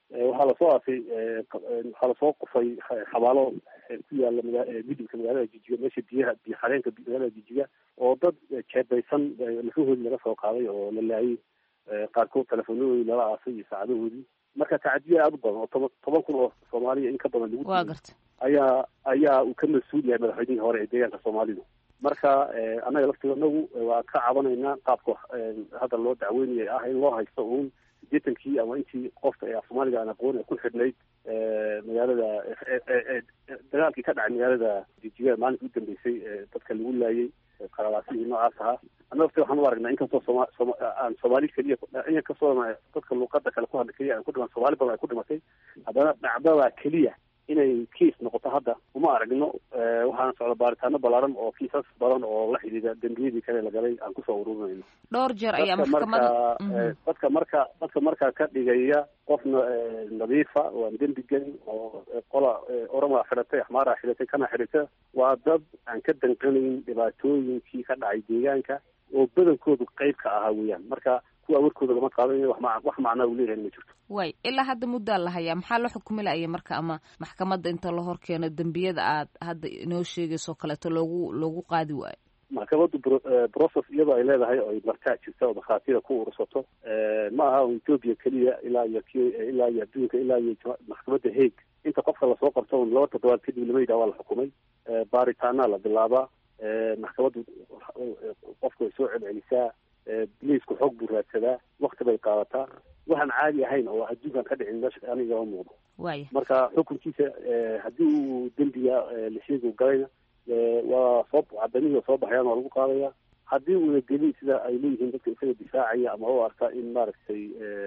waxaa lasoo aasay waxaa lasoo qufay xabaalo ku yaala maga midibka magaalada jijiga meesha biyaha biyo xareenka magaalada jijiga oo dad jeebaysan lafahoodii laga soo qaaday oo la laayay qaarkood telefonadoodii lala aasay iyo saacadahoodii marka tacadiya aada u badan oo toban toban kun oo soomaaliya in ka badan lagu waa garta ayaa ayaa uu ka mas-uul yahay madaxweynihii hore ee deegaanka soomaalida marka annaga laftiga anagu waa ka cabanaynaa qaabka hadda loo dacweynaya ah in loo haysto uun sideetankii ama intii qofka ee af soomaaliga aan aqoon ku xidhnayd magaalada dagaalkii ka dhacay magaalada jijiga maalinka u dambeysay dadka lagu laayay qaralaasihii noocaas ahaa annaga laftiga waxaan u aragnaa inkastoo sooma sooma aan soomaali keliya inkastoo dadka luuqada kale ku hadla keliya aan ku dhiman soomaali badan ay ku dhimatay haddana dhacdada keliya inay kiis noqoto hadda uma aragno waxaana socda baaritaano balaaran oo kiisas badan oo la xidhiidha dembiyadii kale la galay aan kusoo ururinayno dhowr jeer ayaa maxkamada dadka marka dadka markaa ka dhigaya qofna nadiifa waan dembi gelin oo qola orama xidhatay axmaara xidhatay kana xidhata waa dad aan ka danqanayn dhibaatooyinkii ka dhacay deegaanka oo badankoodu qayb ka ahaa weeyaan marka kuwa warkooda lama qaadan wax ma wax macnaa uu leeyahay ma jirto way ilaa hadda muddaa la hayaa maxaa la xukumi laaya marka ama maxkamadda inta la horkeeno dembiyada aad hadda inoo sheegayso kaleeto loogu loogu qaadi waayo maxkamaddu process iyadoo ay leedahay oo ay markaa jirta oo markhaatiyada ku urursato ma aha ethoopia keliya ilaa iyo k ilaa iyo adduunka ilaa iyo maxkamadda hague inta qofka lasoo qabto laba toddobaad kadib lama yidhaha waa la xukumay baaritaanaa la bilaabaa maxkamaddu qofka way soo celcelisaa biliisku xoog buu raadsadaa wakti bay qaadataa waxaan caadi ahayn oo adduunkan ka dhicin meesha aniga ma muuqdo waaya marka xukunkiisa haddii uu dembiga la sheegi galayna waa soo cadamihii soo baxayaan waa lagu qaadaya haddii uuna gelin sida ay leeyihiin dadka isaga difaacaya ama u arka in maaragtay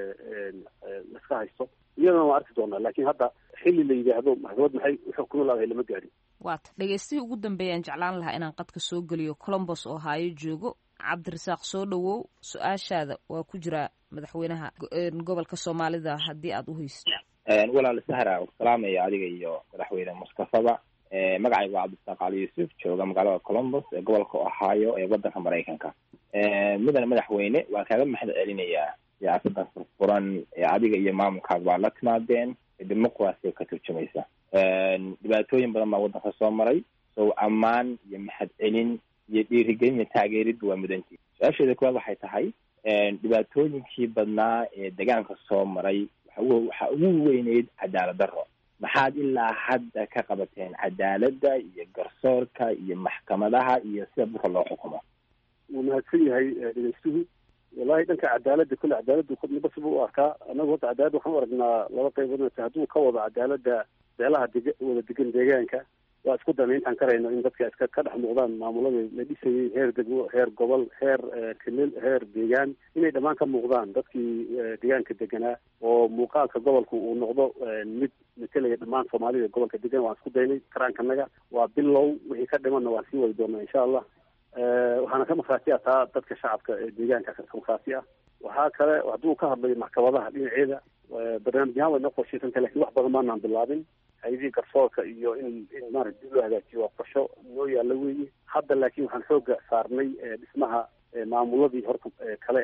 laiska haysto iyadana waan arki doonaa laakiin hadda xilli la yidhaahdo maxkamad maxay uxukumi laadahay lama gaadhin waata dhegeystihii ugu dambeeyaan jeclaan lahaa inaan qadka soo geliyo colombos oo haayo joogo cabdirasaaq soo dhawow su-aashaada waa ku jiraa madaxweynaha gobolka soomaalida haddii aada u haysto walaal sahra salaamaya adiga iyo madaxweyne mustafaba magacayga waa cabdirasaaq cali yuusuf jooga magaalada colombos ee gobolka ohio ee wadanka maraykanka mudane madaxweyne waa kaaga mahad celinayaa siyaasadda furfuran ee adiga iyo maamulkaaga baa la timaadeen ee dimuqraasiga ka turjumaysa dhibaatooyin badan baa wadanka soo maray sow ammaan iyo mahad celin iyo dhiirigelin iyo taageeridba waa mudantii su-aasheeda kuwaad waxay tahay dhibaatooyinkii badnaa ee deegaanka soo maray waxaa ugu weyneyd cadaalad darro maxaad ilaa hadda ka qabateen cadaaladda iyo garsoorka iyo maxkamadaha iyo sida burka loo xukumo wuu mahadsan yahay dhegeystuhu wallahi dhanka cadaaladda kule cadaaladdu midbas buu u arkaa annagu horta cadaaladda waxaan u aragnaa laba qaybood hadduu ka wado cadaaladda beelaha deg wada degan deegaanka waa isku dana intaan karayno in dadka iska ka dhex muuqdaan maamuladii la dhisayay heer degmo heer gobol heer kelil heer deegaan inay dhammaan ka muuqdaan dadkii deegaanka deganaa oo muuqaalka gobolku uu noqdo mid matelaya dhammaan soomaalida gobolka degan waan isku daynay karaankanaga waa bilow wixii ka dhimanna waan sii wadi doonaa insha allah waxaana ka markhaati ah taa dadka shacabka ee deegaanka ka markhaati ah waxaa kale hadduu ka hadlayo maxkamadaha dhinaceeda barnaamij ahaan way noo qorshaysantahay lakin wax badan maanaan bilaabin hayadii garsoorka iyo in in maarata dib loo hagaajiyo waa qorsho noo yaalla weeye hadda laakiin waxaan xooga saarnay dhismaha maamuladii horta kale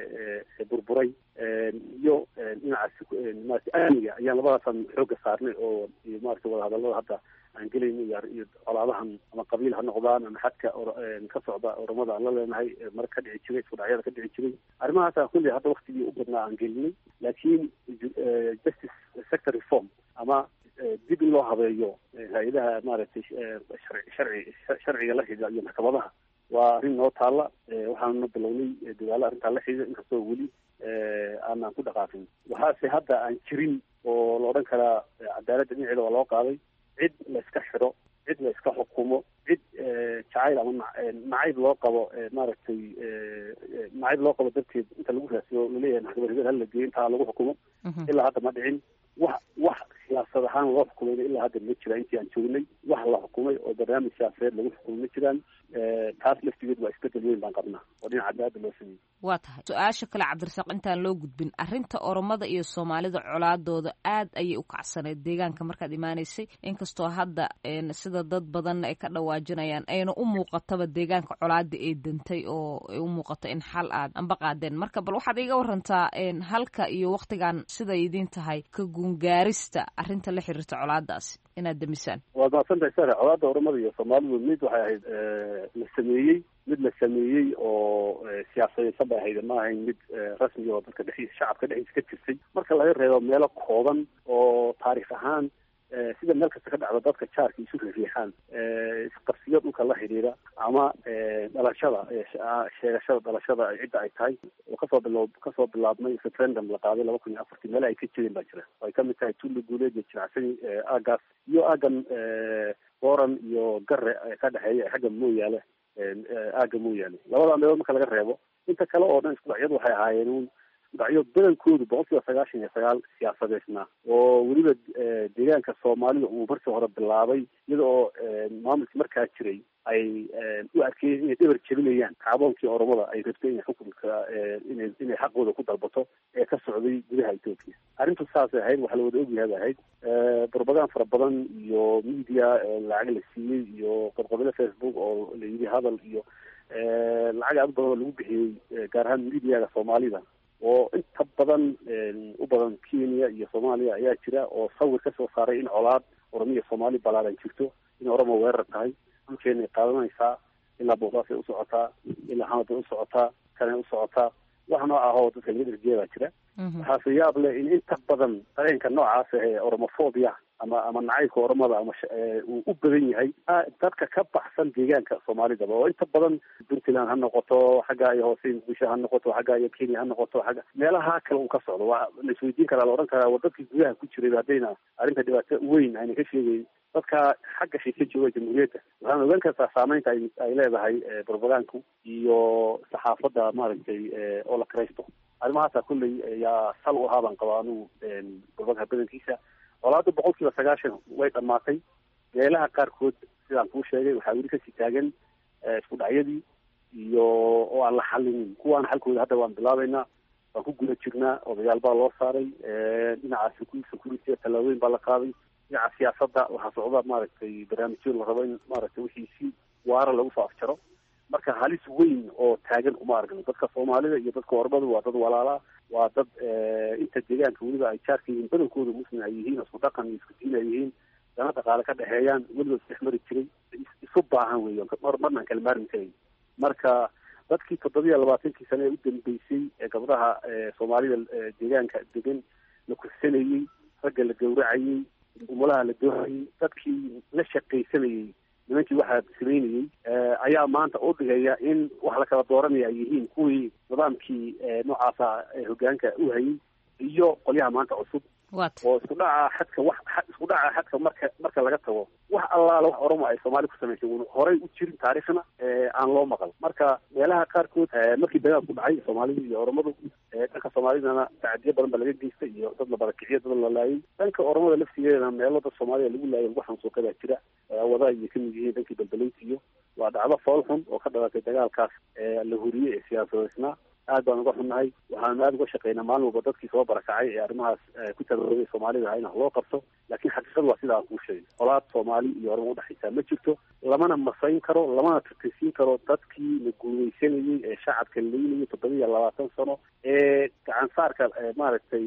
ee burburay iyo dhinacaas maarata amniga ayaan labadaasaan xooga saarnay oo iyo maarata wadahadallada hadda aan gelayno iyo colaadahan ama qabiil ha noqdaan ama xadka ka socda oramada aan la leenahay mar ka dhici jiray isku dhacyada ka dhici jiray arrimahaasa kulli hadda waktigii u badnaa aan gelinay laakiin justice sector reform ama dib in loo habeeyo hay-adaha maaragtay sharci sharciga la xidhiidha iyo maxkamadaha waa arrin noo taalla waxaanuna bilownay dadaalo arrintaa la xidhiidha inkastoo weli aanaan ku dhaqaaqin waxaase hadda aan jirin oo la odhan karaa cadaaladda dhinaceeda waa loo qaaday cid la iska xidho cid la iska xukumo cid jacayl ama nacayb loo qabo maaragtay nacayb loo qabo darteed inta lagu raasiyo laleeyahay maxkamad hebel hala geeyo intaa lagu xukumo ilaa hadda ma dhicin wax wax siyaasad ahaan loo xukumayna ilaa hadda ma jiraan intii aan joognay wax la xukumay oo barnaamij siyaasadeed lagu xukumay ma jiraan taas laftigeed waa isbedel weyn baan qabnaa oo dhinaca cadaalada loo sameeyey. waa tahay su-aasha kale cabdirasaaq intaan loo gudbin arrinta oromada iyo soomaalida colaadooda aad ayay u kacsaneed deegaanka markaad imaanaysay inkastoo hadda sida dad badanna ay ka dhawaajinayaan ayna u muuqataba deegaanka colaada ee dantay oo ay u muuqato in xal aad amba qaadeen marka bal waxaad iga warantaa halka iyo waktigan siday idiin tahay ka guungaarista arrinta la xiriirta colaadaasi inaad damisaan. waad mahadsantahay sare colaada oromada iyo soomaalidu mid waxay ahayd la sameeyey mid la sameeyey oo siyaasadeysan bay ahayd ma ahayn mid rasmi oo dadka dhexdiisa shacabka dhexdiisa ka jirtay marka laga reebo meelo kooban oo taariikh ahaan sida meel kasta ka dhacda dadka jaarka isu riixaan isqabsiyo dhulka la xidhiidha ama dhalashada sheegashada dhalashada cidda ay tahay oo kasoo bilo kasoo bilaabmay referendum la qaaday laba kun iyo afartii meel ay ka jireen baa jira ay kamid tahay tulli guuleed iyo jinacsani aagaas iyo aagan boran iyo gare ka dhexeeya xagga mooyaale aaga mooyaale labada meelood marka laga reebo inta kale oo dhan isku dhacyadu waxay ahaayeen dhacyo badankoodu boqol kiiba sagaashan iyo sagaal siyaasadeedna oo weliba deegaanka soomaalida uu markii hore bilaabay iyada oo maamulkii markaa jiray ay u arkeen inay dhabar jebinayaan kacdoonkii oromada ay rabtay inay xukunka inay inay xaqooda ku dalbato ee ka socday gudaha Ethiopia. arrintu saasay ahayd waxaa la wada ogyahay ahayd propaganda fara badan iyo media lacag la siiyey iyo qodobada Facebook oo la yidhi hadal iyo lacag aad badan oo lagu bixiyey gaar ahaan mediaga soomaalida oo inta badan u badan Kenya iyo Soomaaliya ayaa jira oo sawir ka soo saaray in colaad Oromiya Soomaali balaaran jirto in Oromo weerar tahay dhulkeena qaadanaysaa ilaa Boosaaso u socotaa ilaa Xamad u socotaa kana u socotaa wax nooc ah oo dadka laga dirjeeda jira waxaa siyaab leh in inta badan dareenka noocaas ee Oromofobia ama ama nacaybka Oromada ama uu u badan yahay dadka ka baxsan deegaanka Soomaalida oo inta badan Puntland ha noqoto xagga ay hooseen bulshada ha noqoto xagga ay Kenya ha noqoto xagga meelaha kale uu ka socdo waa la isweydiin karaa la oran karaa wadadkii gudaha ku jiray hadayna arrinta dhibaato weyn ayna ka sheegay dadka xagga shirka jooga jamhuuriyadda waxaan ogaan kartaa saameynta ay leedahay propaganda iyo saxaafadda maaragtay oo la karaysto arrimahaas kulley yaa sal u ahaabaan qabaa anigu propaganda badankiisa colaada boqol kiiba sagaashan way dhamaatay meelaha qaarkood sidaan kuu sheegay waxaa weli kasii taagan isku dhacyadii iyo oo aan la xalinin kuwaana xalkooda hadda waan bilaabaynaa waan ku guda jirnaa odayaal baa loo saaray dhinaca security tallaabooyin baa la qaaday dhinaca siyaasadda waxaa socda maaragtay barnaamijyo la rabo in maaragtay wixii si waara lagu soo afjaro marka halis weyn oo taagan uma aragno dadka Soomaalida iyo dadka Oromada waa dad walaala waa dad inta deegaanka weliba ay jaarka yihiin badankooda muslim ay yihiin isku dhaqan iyo isku diin ay yihiin dana dhaqaale ka dhexeeyaan weliba ismari jiray isu baahan weeyaan mar marna kala maarin karin marka dadkii toddobiyo labaatankii sano ee u dambeysay ee gabdhaha Soomaalida deegaanka degan la kursanayay ragga la gowracayay umulaha la doorayay dadkii la shaqaysanayay nimankii waxaa sameynayay ayaa maanta u dhigaya in wax la kala dooranaya ay yihiin kuwii nidaamkii noocaasa hoggaanka u hayay iyo qolyaha maanta cusub oo isku dhaca xadka wax isku dhaca xadka marka marka laga tago wax allaala wax Oromo ay Soomaali ku sameysay uu horay u jirin taariikhna aan loo maqal marka meelaha qaarkood markii dagaal ku dhacay Soomaalida iyo Oromadu dadka Soomaalidana tacdiyo badan baa laga geystay iyo dad la barakiciyay dad la laayay danka Oromada laftigeeda meelo dad Soomaaliya lagu laayay waxaan soo kada jira wada iyo kamid yihiin dadkii balbaleyntiyo waa dhacdo fool xun oo ka dhalatay dagaalkaas la huriyay ee siyaasadeedna aad baan uga xunnahay waxaan aad uga shaqeynaa maalin walba dadkii soo barakacay ee arrimahaas ku tababarayay Soomaalida in loo qabto laakiin xaqiiqadu waa sidaa ku sheegay qolaad Soomaali iyo Oromo u dhaxaysa ma jirto lamana masayn karo lamana tirtirsiin karo dadkii la guuleysanayay ee shacabka leeynayay toddobiyo labaatan sano ee gacan saarka maaragtay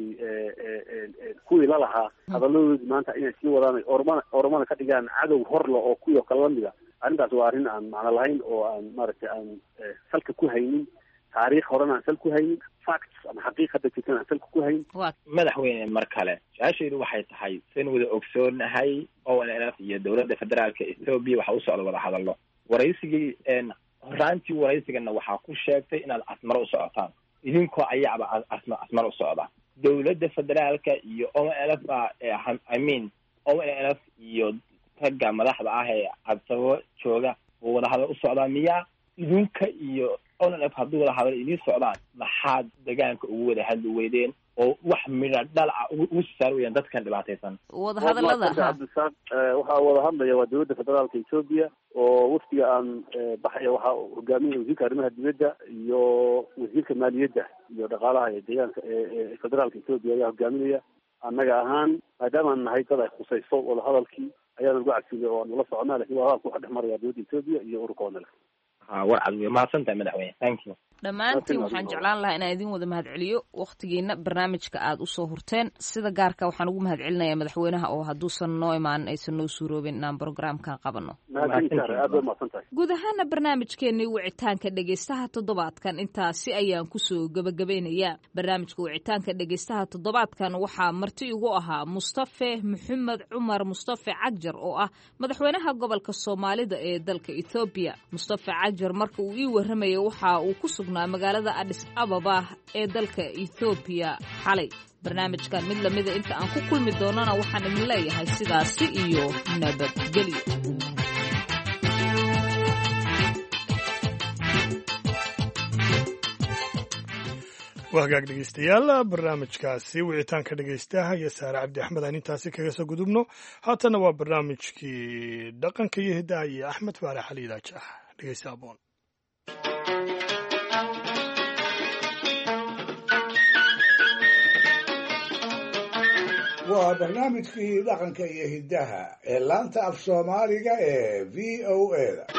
kuwii la lahaa hadaladoodii maanta inay sii wadaan Oromana Oromana ka dhigaan cadow horla oo kuyo kala lamida arrintaas waa arrin aan macno lahayn oo aan maaragtay aan salka ku haynin taariikh horena aan sal ku haynin facts ama xaqiiqada jirtana aan salka ku haynin madaxweyne mar kale su-aashaydu waxay tahay sin wada ogsoonahay O N L F iyo dowladda federaalka Ethiopia waxa u socda wada hadallo waraysigii horaantii waraysigana waxaa ku sheegtay inaad asmaro u socotaan idinkoo ayaaba asmar u socda dowladda federaalka iyo O N L F I mean O N L F iyo ragga madaxda ah ee adsabo jooga oo wada hadal u socdaa miyaa idinka iyo O N L F hadduu wada hadal idiin socdaan maxaad deegaanka ugu wada hadli weydeen oo wax midha dhal ah ugu saar weeyaan dadkan dhibaataysan. wadahadallada cabdisaaq waxaa wada hadlaya waa dowladda federaalka Ethiopia oo wafdiga aan baxaya waxaa hogaaminaya wasiirka arrimaha dibadda iyo wasiirka maaliyadda iyo dhaqaalaha ee deegaanka ee federaalka Ethiopia ayaa hogaaminaya. annaga ahaan maadaama aan nahay dad ay khusayso wada hadalkii ayaa lagu cagsilay oo aan ula soconaa, laakiin waa hadalku waxa dhex maraya dowladda Ethiopia iyo ururka O N L F. ha war cad wey mahadsantahay madaxweyne. thank you dhammaantiin waxaan jeclaan lahaa inaan idin wada mahadceliyo waktigiina barnaamijka aada usoo hurteen. sida gaarka waxaan ugu mahadcelinayaa madaxweynaha oo hadduusan noo imaanin aysan noo suuroobin inaan programkan qabano. guud ahaana barnaamijkeenii wicitaanka dhegeystaha toddobaadkan intaasi ayaan kusoo gabagabeynayaa. barnaamijka wicitaanka dhegeystaha toddobaadkan waxaa marti igu ahaa mustafe maxamed cumar mustafe cagjar oo ah madaxweynaha gobolka soomaalida ee dalka Ethiopia. mustafe cagjar marka uu ii waramayay waxa uu ku sugnaa magaalada Addis Ababa ee dalka Ethiopia xalay. barnaamijkan mid lamida inta aan ku kulmi doonana waxaan idin leeyahay sidaasi iyo nabadgelyo. waa hagaag dhegeystayaal, barnaamijkaasi wicitaanka dhegeystaha iyo saare cabdi axmed aan intaasi kaga soo gudubno. haatana waa barnaamijkii dhaqanka iyo hidaha iyo axmed faarax ali idaaja. dhegeysta aboon. waa barnaamijkii dhaqanka iyo hiddaha ee laanta af soomaaliga ee v o a da.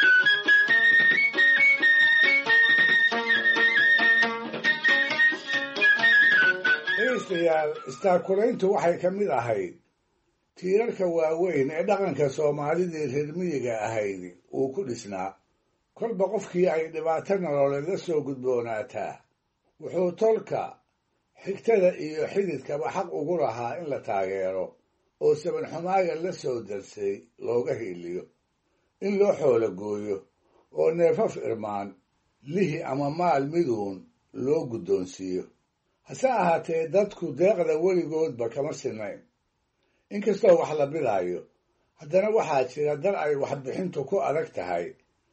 dhegeystayaal, istaakulayntu waxay ka mid ahayd tiirarka waaweyn ee dhaqanka soomaalidii reer miyiga ahayd uu ku dhisnaa. kolba qofkii ay dhibaato nololeed la soo gudboonaataa wuxuu tolka xigtada iyo xididkaba xaq ugu lahaa in la taageero oo sabanxumaaga la soo darsay looga hiiliyo, in loo xoolo gooyo oo neefaf irmaan lihi ama maal miduun loo guddoonsiiyo. hase ahaatee dadku deeqda weligoodba kama sinnayn. inkastoo wax la bidaayo, haddana waxaa jira dar ay waxbixintu ku adag tahay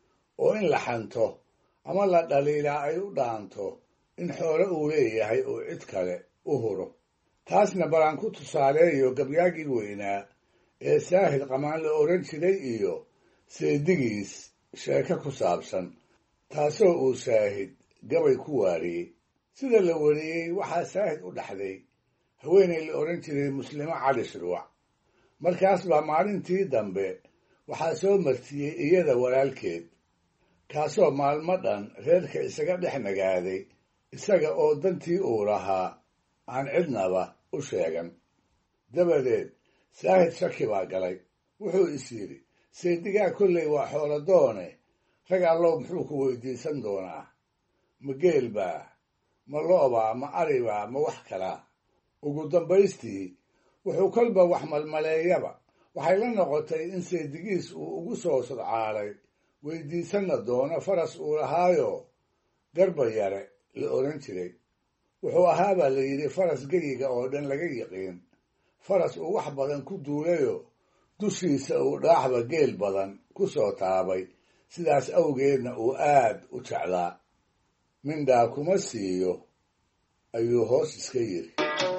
oo in la xanto ama la dhaliilaa ay u dhaanto in xoolo uu leeyahay oo cid kale u huro. taasna balaan ku tusaaleeyo gabyaagii weynaa ee saahid qamaan la odhan jiray iyo seedigiis sheeko ku saabsan, taasoo uu saahid gabay ku waariyey. sida la wariyey waxaa saahid u dhaxday haweenay la odhan jiray muslimo cali shruuc. markaas baa maalintii dambe waxaa soo martiyey iyada walaalkeed, kaasoo maalmo dhan reerka isaga dhex nagaaday, isaga oo dantii uu lahaa aan cidnaba u sheegan. dabadeed saahid shaki baa galay. wuxuu is yidhi, seedigaa kolley waa xoolo doone, rag allow muxuu ku weydiisan doonaa? ma geel baa, ma lo'baa, ma aribaa, ma wax kalaa? ugu dambaystii wuxuu kolba wax malmaleeyaba waxay la noqotay in seedigiis uu ugu soo sodcaalay weydiisanna doono faras uu lahaayo garba yare la odhan jiray. wuxuu ahaabaa la yidhi faras geyiga oo dhan laga yiqiin, faras uu wax badan ku duulayo dushiisa uu dhaaxba geel badan ku soo taabay, sidaas awgeedna uu aad u jeclaa. mindhaa kuma siiyo ayuu hoos iska yidhi.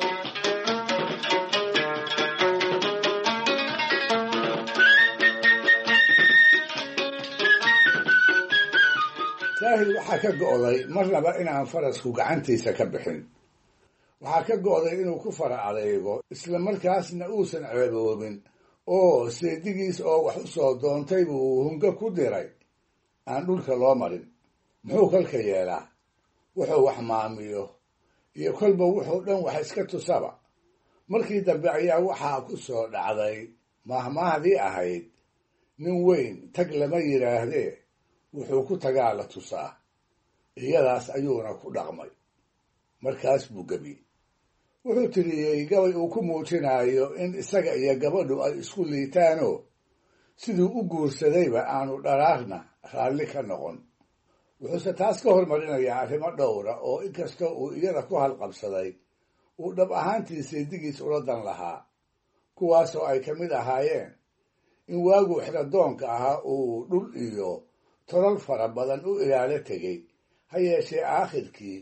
saahid waxaa ka go'day marnaba inaan farasku gacantiisa ka bixin. waxaa ka go'day inuu ku fara adeego, isla markaasna uusan ceeboobin oo seedigiis oo wax u soo doontay buu hunga ku diray aan dhulka loo marin. muxuu kolka yeelaa? wuxuu wax maamiyo iyo kolba wuxuu dhan wax iska tusaba. markii dambe ayaa waxaa ku soo dhacday mahmaahdii ahayd, nin weyn tag lama yidhaahdee wuxuu ku tagaa la tusaa. iyadaas ayuuna ku dhaqmay. markaas buu gebi wuxuu tiriyey gabay uu ku muujinayo in isaga iyo gabadhu ay isku liitaanoo siduu u guursadayba aanu dharaarna raalli ka noqon. wuxuuse taas ka hormarinayaa arrimo dhowra oo inkastoo uu iyada ku halqabsaday uu dhab ahaantii seedigiis ula dan lahaa, kuwaasoo ay ka mid ahaayeen in waaguu xiradoonka ahaa uu dhul iyo tolal fara badan u ilaalo tegey, ha yeeshee aakhirkii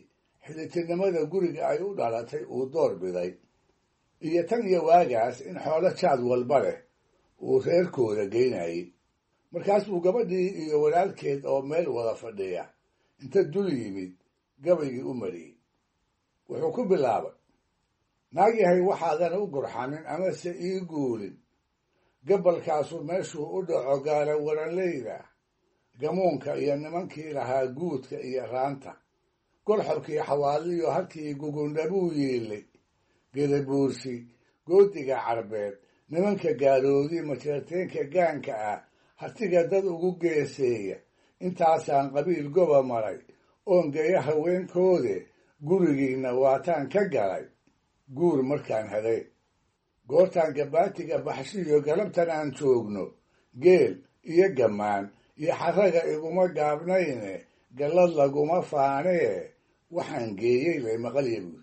xidhitirnimada guriga ay u dhalatay uu door biday iyo tan iyo waagaas in xoolo jaad walba leh uu reerkooda geynayay. markaas buu gabadhii iyo walaalkeed oo meel wada fadhiya inta dul yimid gabaygii u mariyey. wuxuu ku bilaabay: naag yahay waxaadan u gurxanin amase ii guulin, gabalkaasu meeshuu u dhaco gaala waranleyda, gamuunka iyo nimankii lahaa guudka iyo raanta, golxobkii xawaaliyo halkii gugundhabuu yiilay, gedabuursi goodiga carbeed, nimanka gaaroodi majeerteenka gaanka ah, hartiga dad ugu geeseeya, intaasaan qabiil goba maray oon geeya haweenkoode, gurigiinna waataan ka galay guur markaan helay. goortaan gabaatiga baxshiyo galabtan aan joogno, geel iyo gammaan iyo xaraga iguma gaabnayne, gallad laguma faanee, waxaan geeyey lay maqalya buur.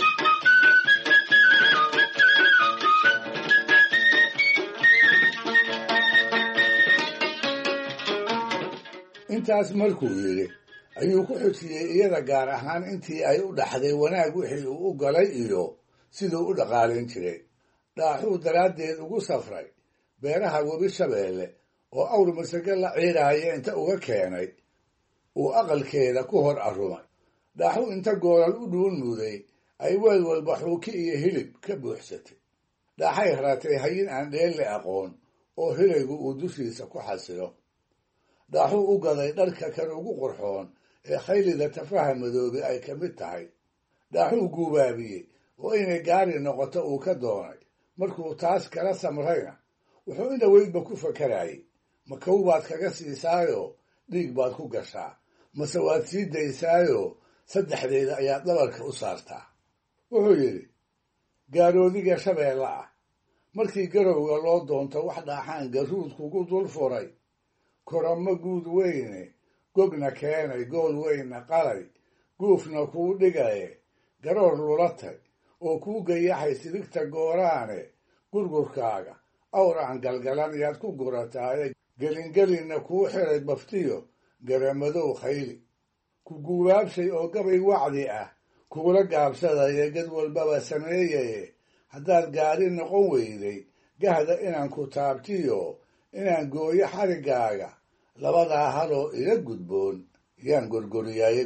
intaas markuu yidhi ayuu ku xujiyey iyada gaar ahaan intii ay u dhaxday wanaag wixii uu u galay iyo siduu u dhaqaalin jiray. dhaaxuu daraaddeed ugu safray beeraha webi shabeelle oo awr masago la ciiraaya inta uga keenay uu aqalkeeda ku hor arrumay. dhaaxuu inta goolal u dhuun muday ay weel walba xuuki iyo hilib ka buuxsatay. dhaaxay haratay hayin aan dheelle aqoon oo hilaygu uu dushiisa ku xasilo. dhaaxuu u gaday dharka kan ugu qurxoon ee khaylida tafaha madoobe ay ka mid tahay. dhaaxuu guubaabiyey oo inay gaari noqoto uu ka doonay. markuu taas kala samrayna wuxuu in dhaweydba ku fakarayay: ma kow baad kaga siisaayoo dhiig baad ku gashaa, mase waad sii daysaayoo saddexdeeda ayaad dhabarka u saartaa. wuxuu yidhi: gaaroodiga shabeelle ah, markii garowga loo doonto wax dhaaxaan garuud kugu dul furay, koramo guud weyne gogna keenay, gool weynna qalay, guufna kuu dhigaye, garoor lulatay oo kuu gayaxay sidigta gooraane, gurgurkaaga awraan galgalan yaad ku gurataaye, gelingelinna kuu xiray baftiyo garamadow khayli. ku guubaabshay oo gabay wacdi ah kugula gaabsadaya gad walbaba sameeyaye, haddaad gaari noqon weyday gahda inaan ku taabtiyo, inaan gooyo xarigaaga, labadaa haloo ila gudboon yaan gorgoriyaaye.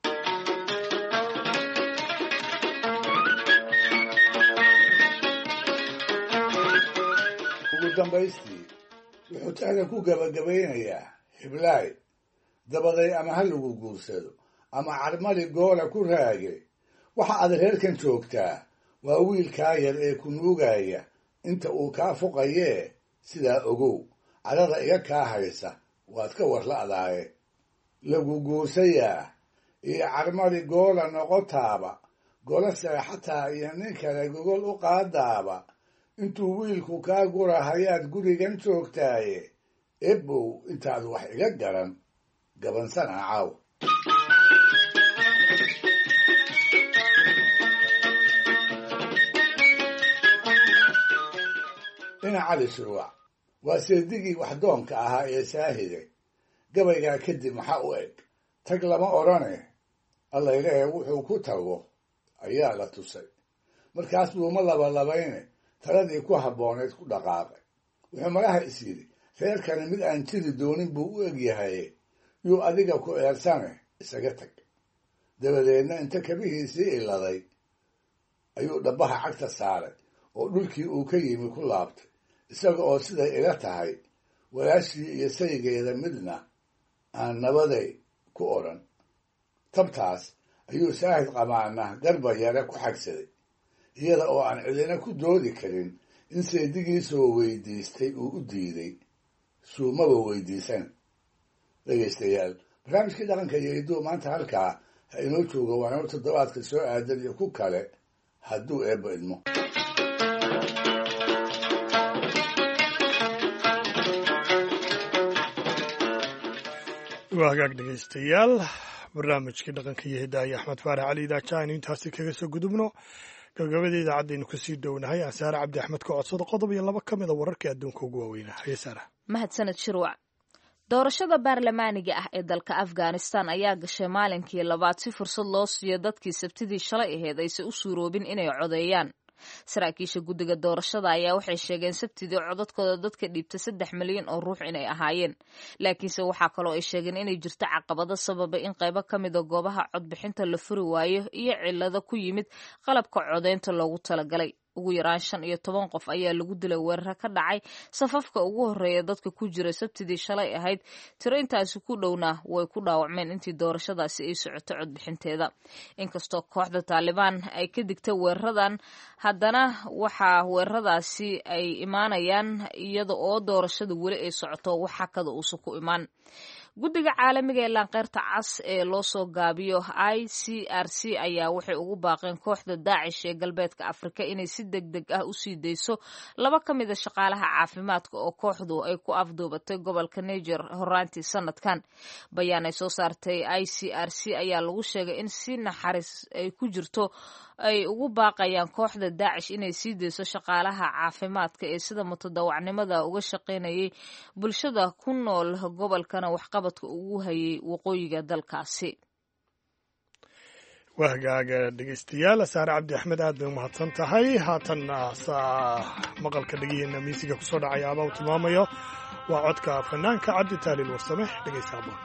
ugu dambaystii wuxuu tahda ku gabagabaynayaa: hiblaay, dabaday ama ha lagu guursado ama carmali goola ku raage, waxa aad reerkan joogtaa waa wiilkaa yar ee ku nuugaya inta uu kaa fuqayee, sidaa ogow, cadada iga kaa haysa waad ka warla'daaye. lagu guursayaa iyo carmali goola noqotaaba, golo seexataa iyo nin kale gogol u qaadaaba, intuu wiilku kaa gura hayaad gurigan joogtaaye, ebow intaad wax iga garan gabansana caaw. dhinac cali shuruuc waa seedigii waxdoonka ahaa ee saahide. gabaygaa kadib maxaa u eg? tag lama odhane, allaylehe wuxuu ku tago ayaa la tusay. markaas buu ma labalabayne taladii ku habbooneed ku dhaqaaqay. wuxuu malaha is yidhi, reerkani mid aan jiri doonin buu u eg yahay, yuu adiga ku eersane isaga tag. dabadeedna inta kabihiisii iladay ayuu dhabbaha cagta saaray oo dhulkii uu ka yimi ku laabtay, isaga oo siday ila tahay walaashii iyo saygeeda midna aan nabaday ku odhan. tabtaas ayuu saahid qamaana garba yare ku xagsaday, iyada oo aan cidina ku doodi karin in seedigiisoo weydiistay uu u diiday, suumaba weydiisan. dhegaystayaal, barnaamijkii dhaqanka iyo hidduu maanta halkaa ha inoo jooga. waa inuu toddobaadka soo aadan iyo ku kale hadduu eebba idmo. waa hagaag dhegaystayaal, barnaamijkii dhaqanka iyo hidaaya axmed faarax cali idaaja aynu intaasi kaga soo gudubno. gabagabada idaacadaynu kasii dhownahay. ansaare cabdi axmed ka codsado qodob iyo laba ka mida wararkai adduunka ugu waaweynaa. haye saara. mahadsaned shirwac. doorashada baarlamaaniga ah ee dalka afghanistan ayaa gashay maalinkii labaad si fursad loo siiyo dadkii sabtidii shalay ahayd ayse u suuroobin inay codeeyaan. saraakiisha guddiga doorashada ayaa waxay sheegeen sabtidii codadkooda dadka dhiibta saddex milyan oo ruux inay ahaayeen, laakiinse waxaa kaloo ay sheegeen inay jirto caqabado sababa in qaybo ka mida goobaha codbixinta la furi waayo iyo cilado ku yimid qalabka codeynta loogu talagalay. ugu yaraan shan iyo toban qof ayaa lagu dilay weeraro ka dhacay safafka ugu horeeya dadka ku jira sabtidii shalay ahayd. tiro intaasi ku dhowna way ku dhaawacmeen intii doorashadaasi ay socoto codbixinteeda. inkastoo kooxda taalibaan ay ka digtay weeraradan, haddana waxaa weeraradaasi ay imaanayaan iyada oo doorashada weli ay socoto wax xakada uusan ku imaan. guddiga caalamiga ee laanqeyrta cas ee loo soo gaabiyo I C R C ayaa waxay ugu baaqeen kooxda daacish ee galbeedka afrika inay si deg deg ah u sii dayso laba ka mida shaqaalaha caafimaadka oo kooxdu ay ku afduubatay gobolka Niger horaantii sanadkan. bayaan ay soo saartay I C R C ayaa lagu sheegay in si naxariis ay ku jirto ay ugu baaqayaan kooxda daacish inay sii dayso shaqaalaha caafimaadka ee sida mutadawacnimada uga shaqaynayay bulshada ku nool gobolkana waxqabadka ugu hayay waqooyiga dalkaasi. waa hagaaga dhegeystayaal, saare cabdi axmed aad bay umahadsan tahay. haatanna saa maqalka dhegihiina miisiga kusoo dhacaya abaa uu tilmaamayo waa codka fanaanka cabdi taaliil warsame. dhegeysta aboon.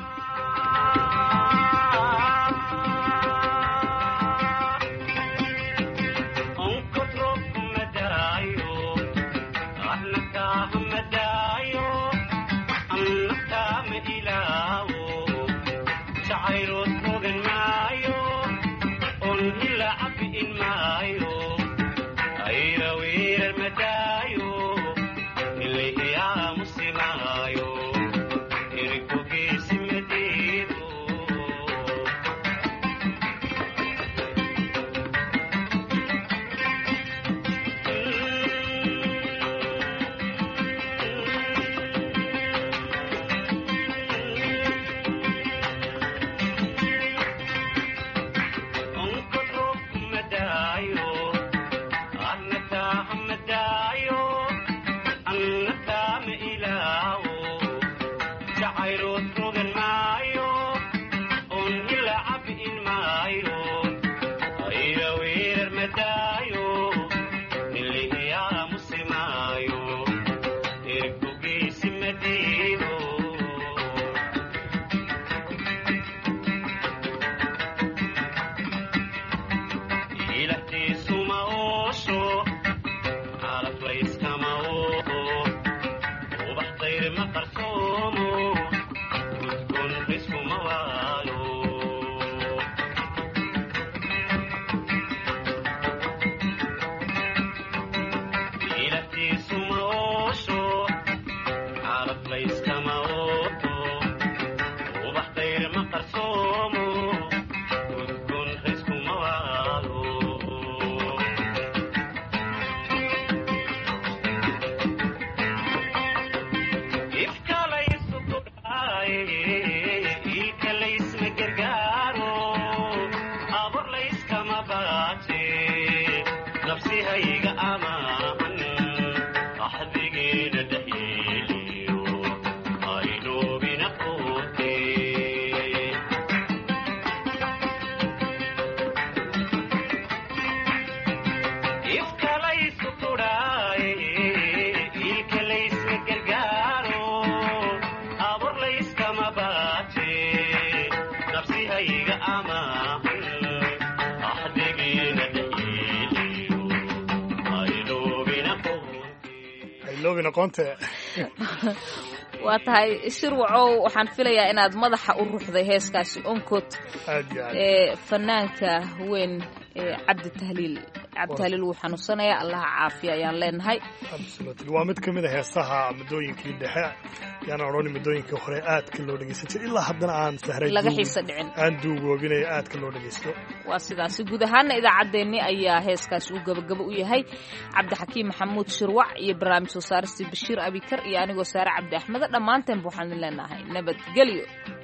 waa tahay shirwacow, waxaan filayaa inaad madaxa u ruuxday heeskaasi onkod ee fanaanka weyn ee cabdi tahliil cabdi tahliil wuu xanuunsanayaa, allaha caafiya ayaan leenahay. waa mid ka mid a heesaha muddooyinkii dhexe yaan odhani muddooyinkii hore aadka loo dhegeysan jiray ilaa haddana aan sahray laga xiisa dhicin aan duugoobinaya aadka loo dhegeysto. waa sidaasi guud ahaana idaacaddeenni ayaa heeskaasi uu gabagabo u yahay. cabdixakiim maxamuud shirwac iyo barnaamij soo saaristii bashiir abikar iyo anigoo saare cabdi axmede dhammaanteen waxaan leenahay nabadgelyo.